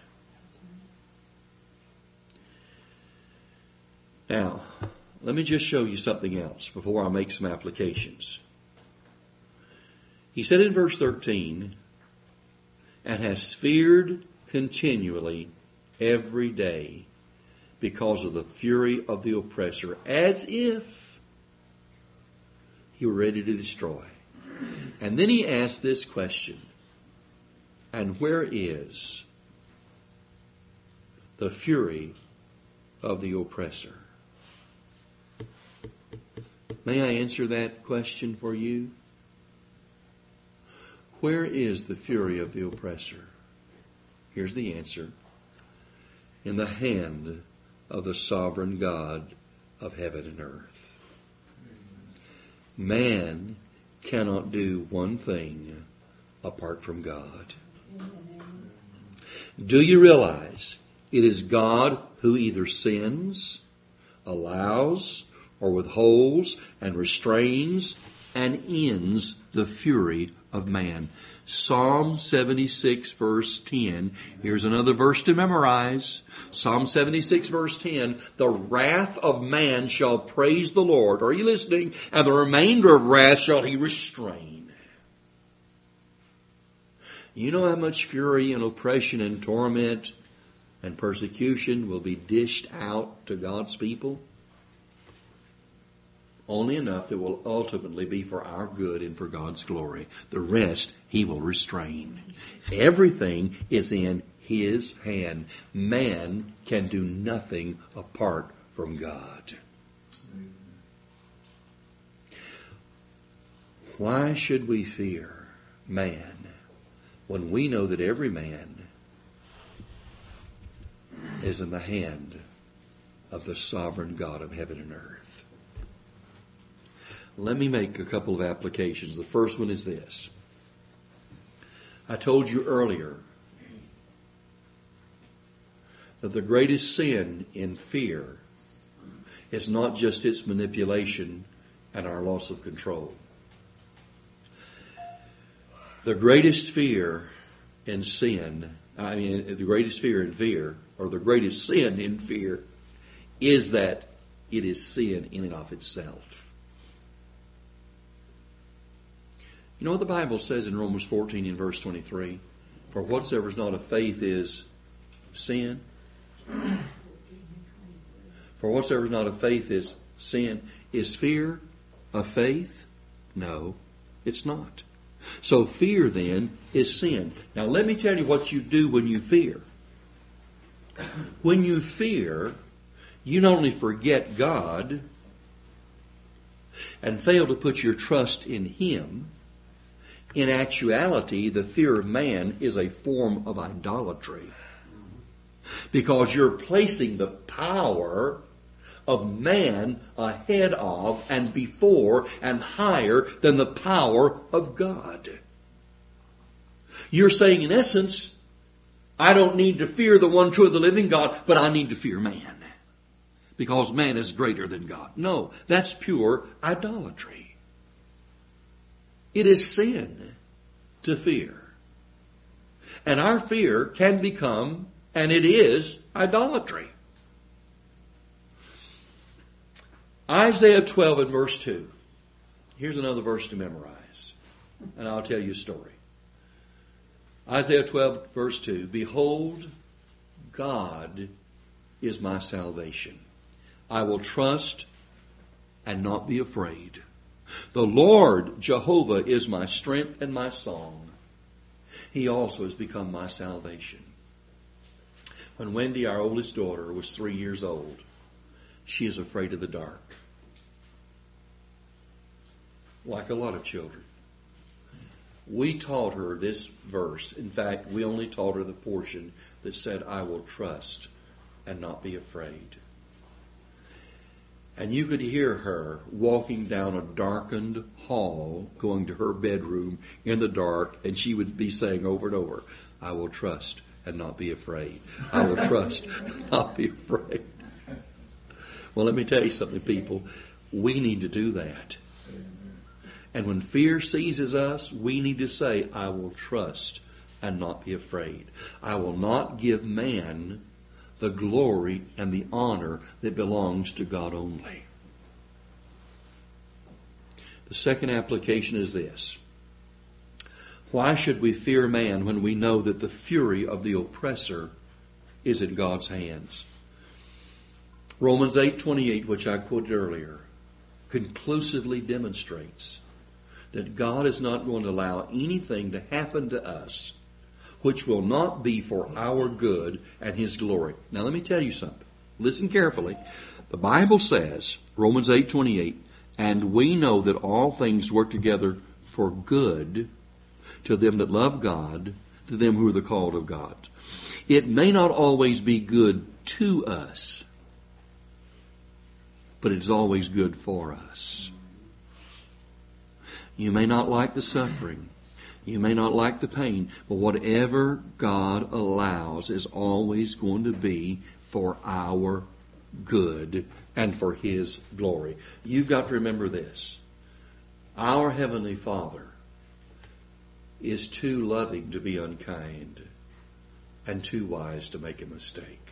Now, let me just show you something else before I make some applications. He said in verse 13, and has feared continually every day because of the fury of the oppressor, as if he were ready to destroy. And then he asked this question, and where is the fury of the oppressor? May I answer that question for you? Where is the fury of the oppressor? Here's the answer. In the hand of the sovereign God of heaven and earth. Man cannot do one thing apart from God. Do you realize it is God who either sins, allows, or withholds and restrains and ends the fury of man? Psalm 76 verse 10. Here's another verse to memorize. Psalm 76 verse 10. The wrath of man shall praise the Lord. Are you listening? And the remainder of wrath shall he restrain. You know how much fury and oppression and torment and persecution will be dished out to God's people? Only enough that will ultimately be for our good and for God's glory. The rest He will restrain. Everything is in His hand. Man can do nothing apart from God. Why should we fear man when we know that every man is in the hand of the sovereign God of heaven and earth? Let me make a couple of applications. The first one is this. I told you earlier that the greatest sin in fear is not just its manipulation and our loss of control. The greatest fear in sin, the greatest fear in fear, or the greatest sin in fear, is that it is sin in and of itself. You know what the Bible says in Romans 14 in verse 23? For whatsoever is not of faith is sin. For whatsoever is not of faith is sin. Is fear of faith? No, it's not. So fear then is sin. Now let me tell you what you do when you fear. When you fear, you not only forget God and fail to put your trust in Him. In actuality, the fear of man is a form of idolatry. Because you're placing the power of man ahead of and before and higher than the power of God. You're saying, in essence, I don't need to fear the one true of the living God, but I need to fear man. Because man is greater than God. No, that's pure idolatry. It is sin to fear. And our fear can become, and it is, idolatry. Isaiah 12 and verse 2. Here's another verse to memorize. And I'll tell you a story. Isaiah 12 verse 2. Behold, God is my salvation. I will trust and not be afraid. The Lord Jehovah is my strength and my song. He also has become my salvation. When Wendy, our oldest daughter, was 3 years old, she is afraid of the dark. Like a lot of children. We taught her this verse. In fact, we only taught her the portion that said, I will trust and not be afraid. And you could hear her walking down a darkened hall, going to her bedroom in the dark, and she would be saying over and over, I will trust and not be afraid. I will trust and not be afraid. Well, let me tell you something, people. We need to do that. And when fear seizes us, we need to say, I will trust and not be afraid. I will not give man the glory and the honor that belongs to God only. The second application is this. Why should we fear man when we know that the fury of the oppressor is in God's hands? Romans 8:28, which I quoted earlier, conclusively demonstrates that God is not going to allow anything to happen to us which will not be for our good and His glory. Now let me tell you something. Listen carefully. The Bible says, Romans 8:28, and we know that all things work together for good to them that love God, to them who are the called of God. It may not always be good to us, but it's always good for us. You may not like the suffering. You may not like the pain, but whatever God allows is always going to be for our good and for His glory. You've got to remember this. Our Heavenly Father is too loving to be unkind and too wise to make a mistake.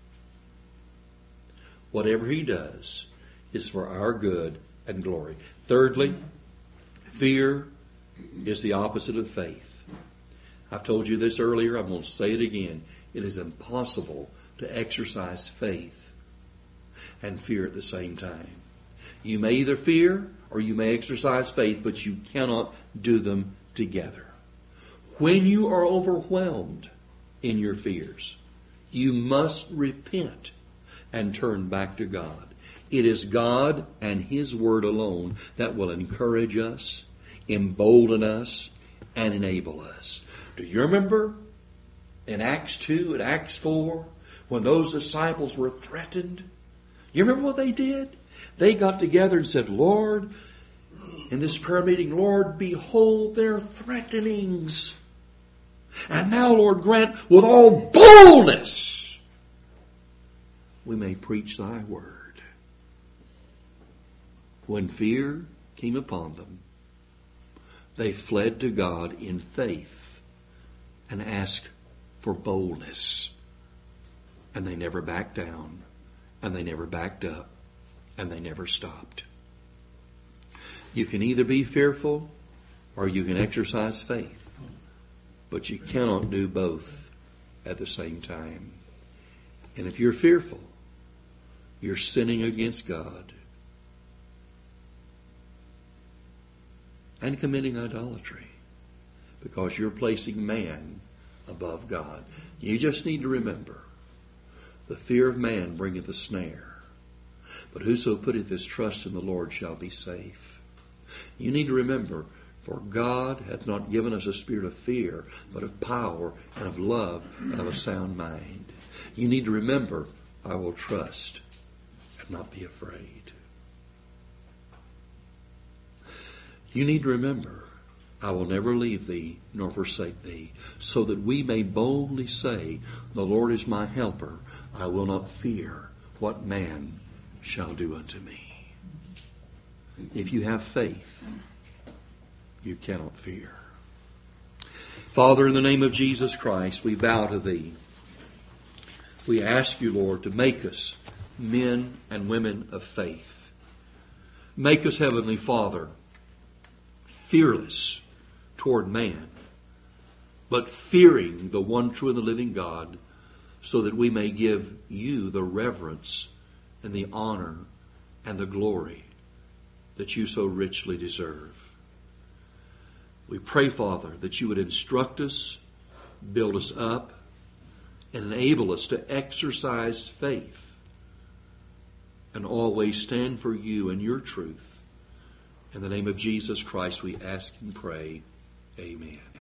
Whatever He does is for our good and glory. Thirdly, fear is the opposite of faith. I've told you this earlier. I'm going to say it again. It is impossible to exercise faith and fear at the same time. You may either fear or you may exercise faith, but you cannot do them together. When you are overwhelmed in your fears, you must repent and turn back to God. It is God and His Word alone that will encourage us, embolden us, and enable us. Do you remember in Acts 2 and Acts 4 when those disciples were threatened? You remember what they did? They got together and said, Lord, in this prayer meeting, Lord, behold their threatenings. And now, Lord, grant with all boldness we may preach Thy word. When fear came upon them, they fled to God in faith and asked for boldness. And they never backed down, and they never backed up, and they never stopped. You can either be fearful or you can exercise faith, but you cannot do both at the same time. And if you're fearful, you're sinning against God and committing idolatry because you're placing man above God. You just need to remember, the fear of man bringeth a snare, but whoso putteth his trust in the Lord shall be safe. You need to remember, for God hath not given us a spirit of fear, but of power and of love and of a sound mind. You need to remember, I will trust and not be afraid. You need to remember, I will never leave thee nor forsake thee, so that we may boldly say, the Lord is my helper. I will not fear what man shall do unto me. If you have faith, you cannot fear. Father, in the name of Jesus Christ, we bow to Thee. We ask You, Lord, to make us men and women of faith. Make us, Heavenly Father, fearless toward man, but fearing the one true and the living God, so that we may give You the reverence and the honor and the glory that You so richly deserve. We pray, Father, that You would instruct us, build us up, and enable us to exercise faith and always stand for You and Your truth. In the name of Jesus Christ we ask and pray. Amen.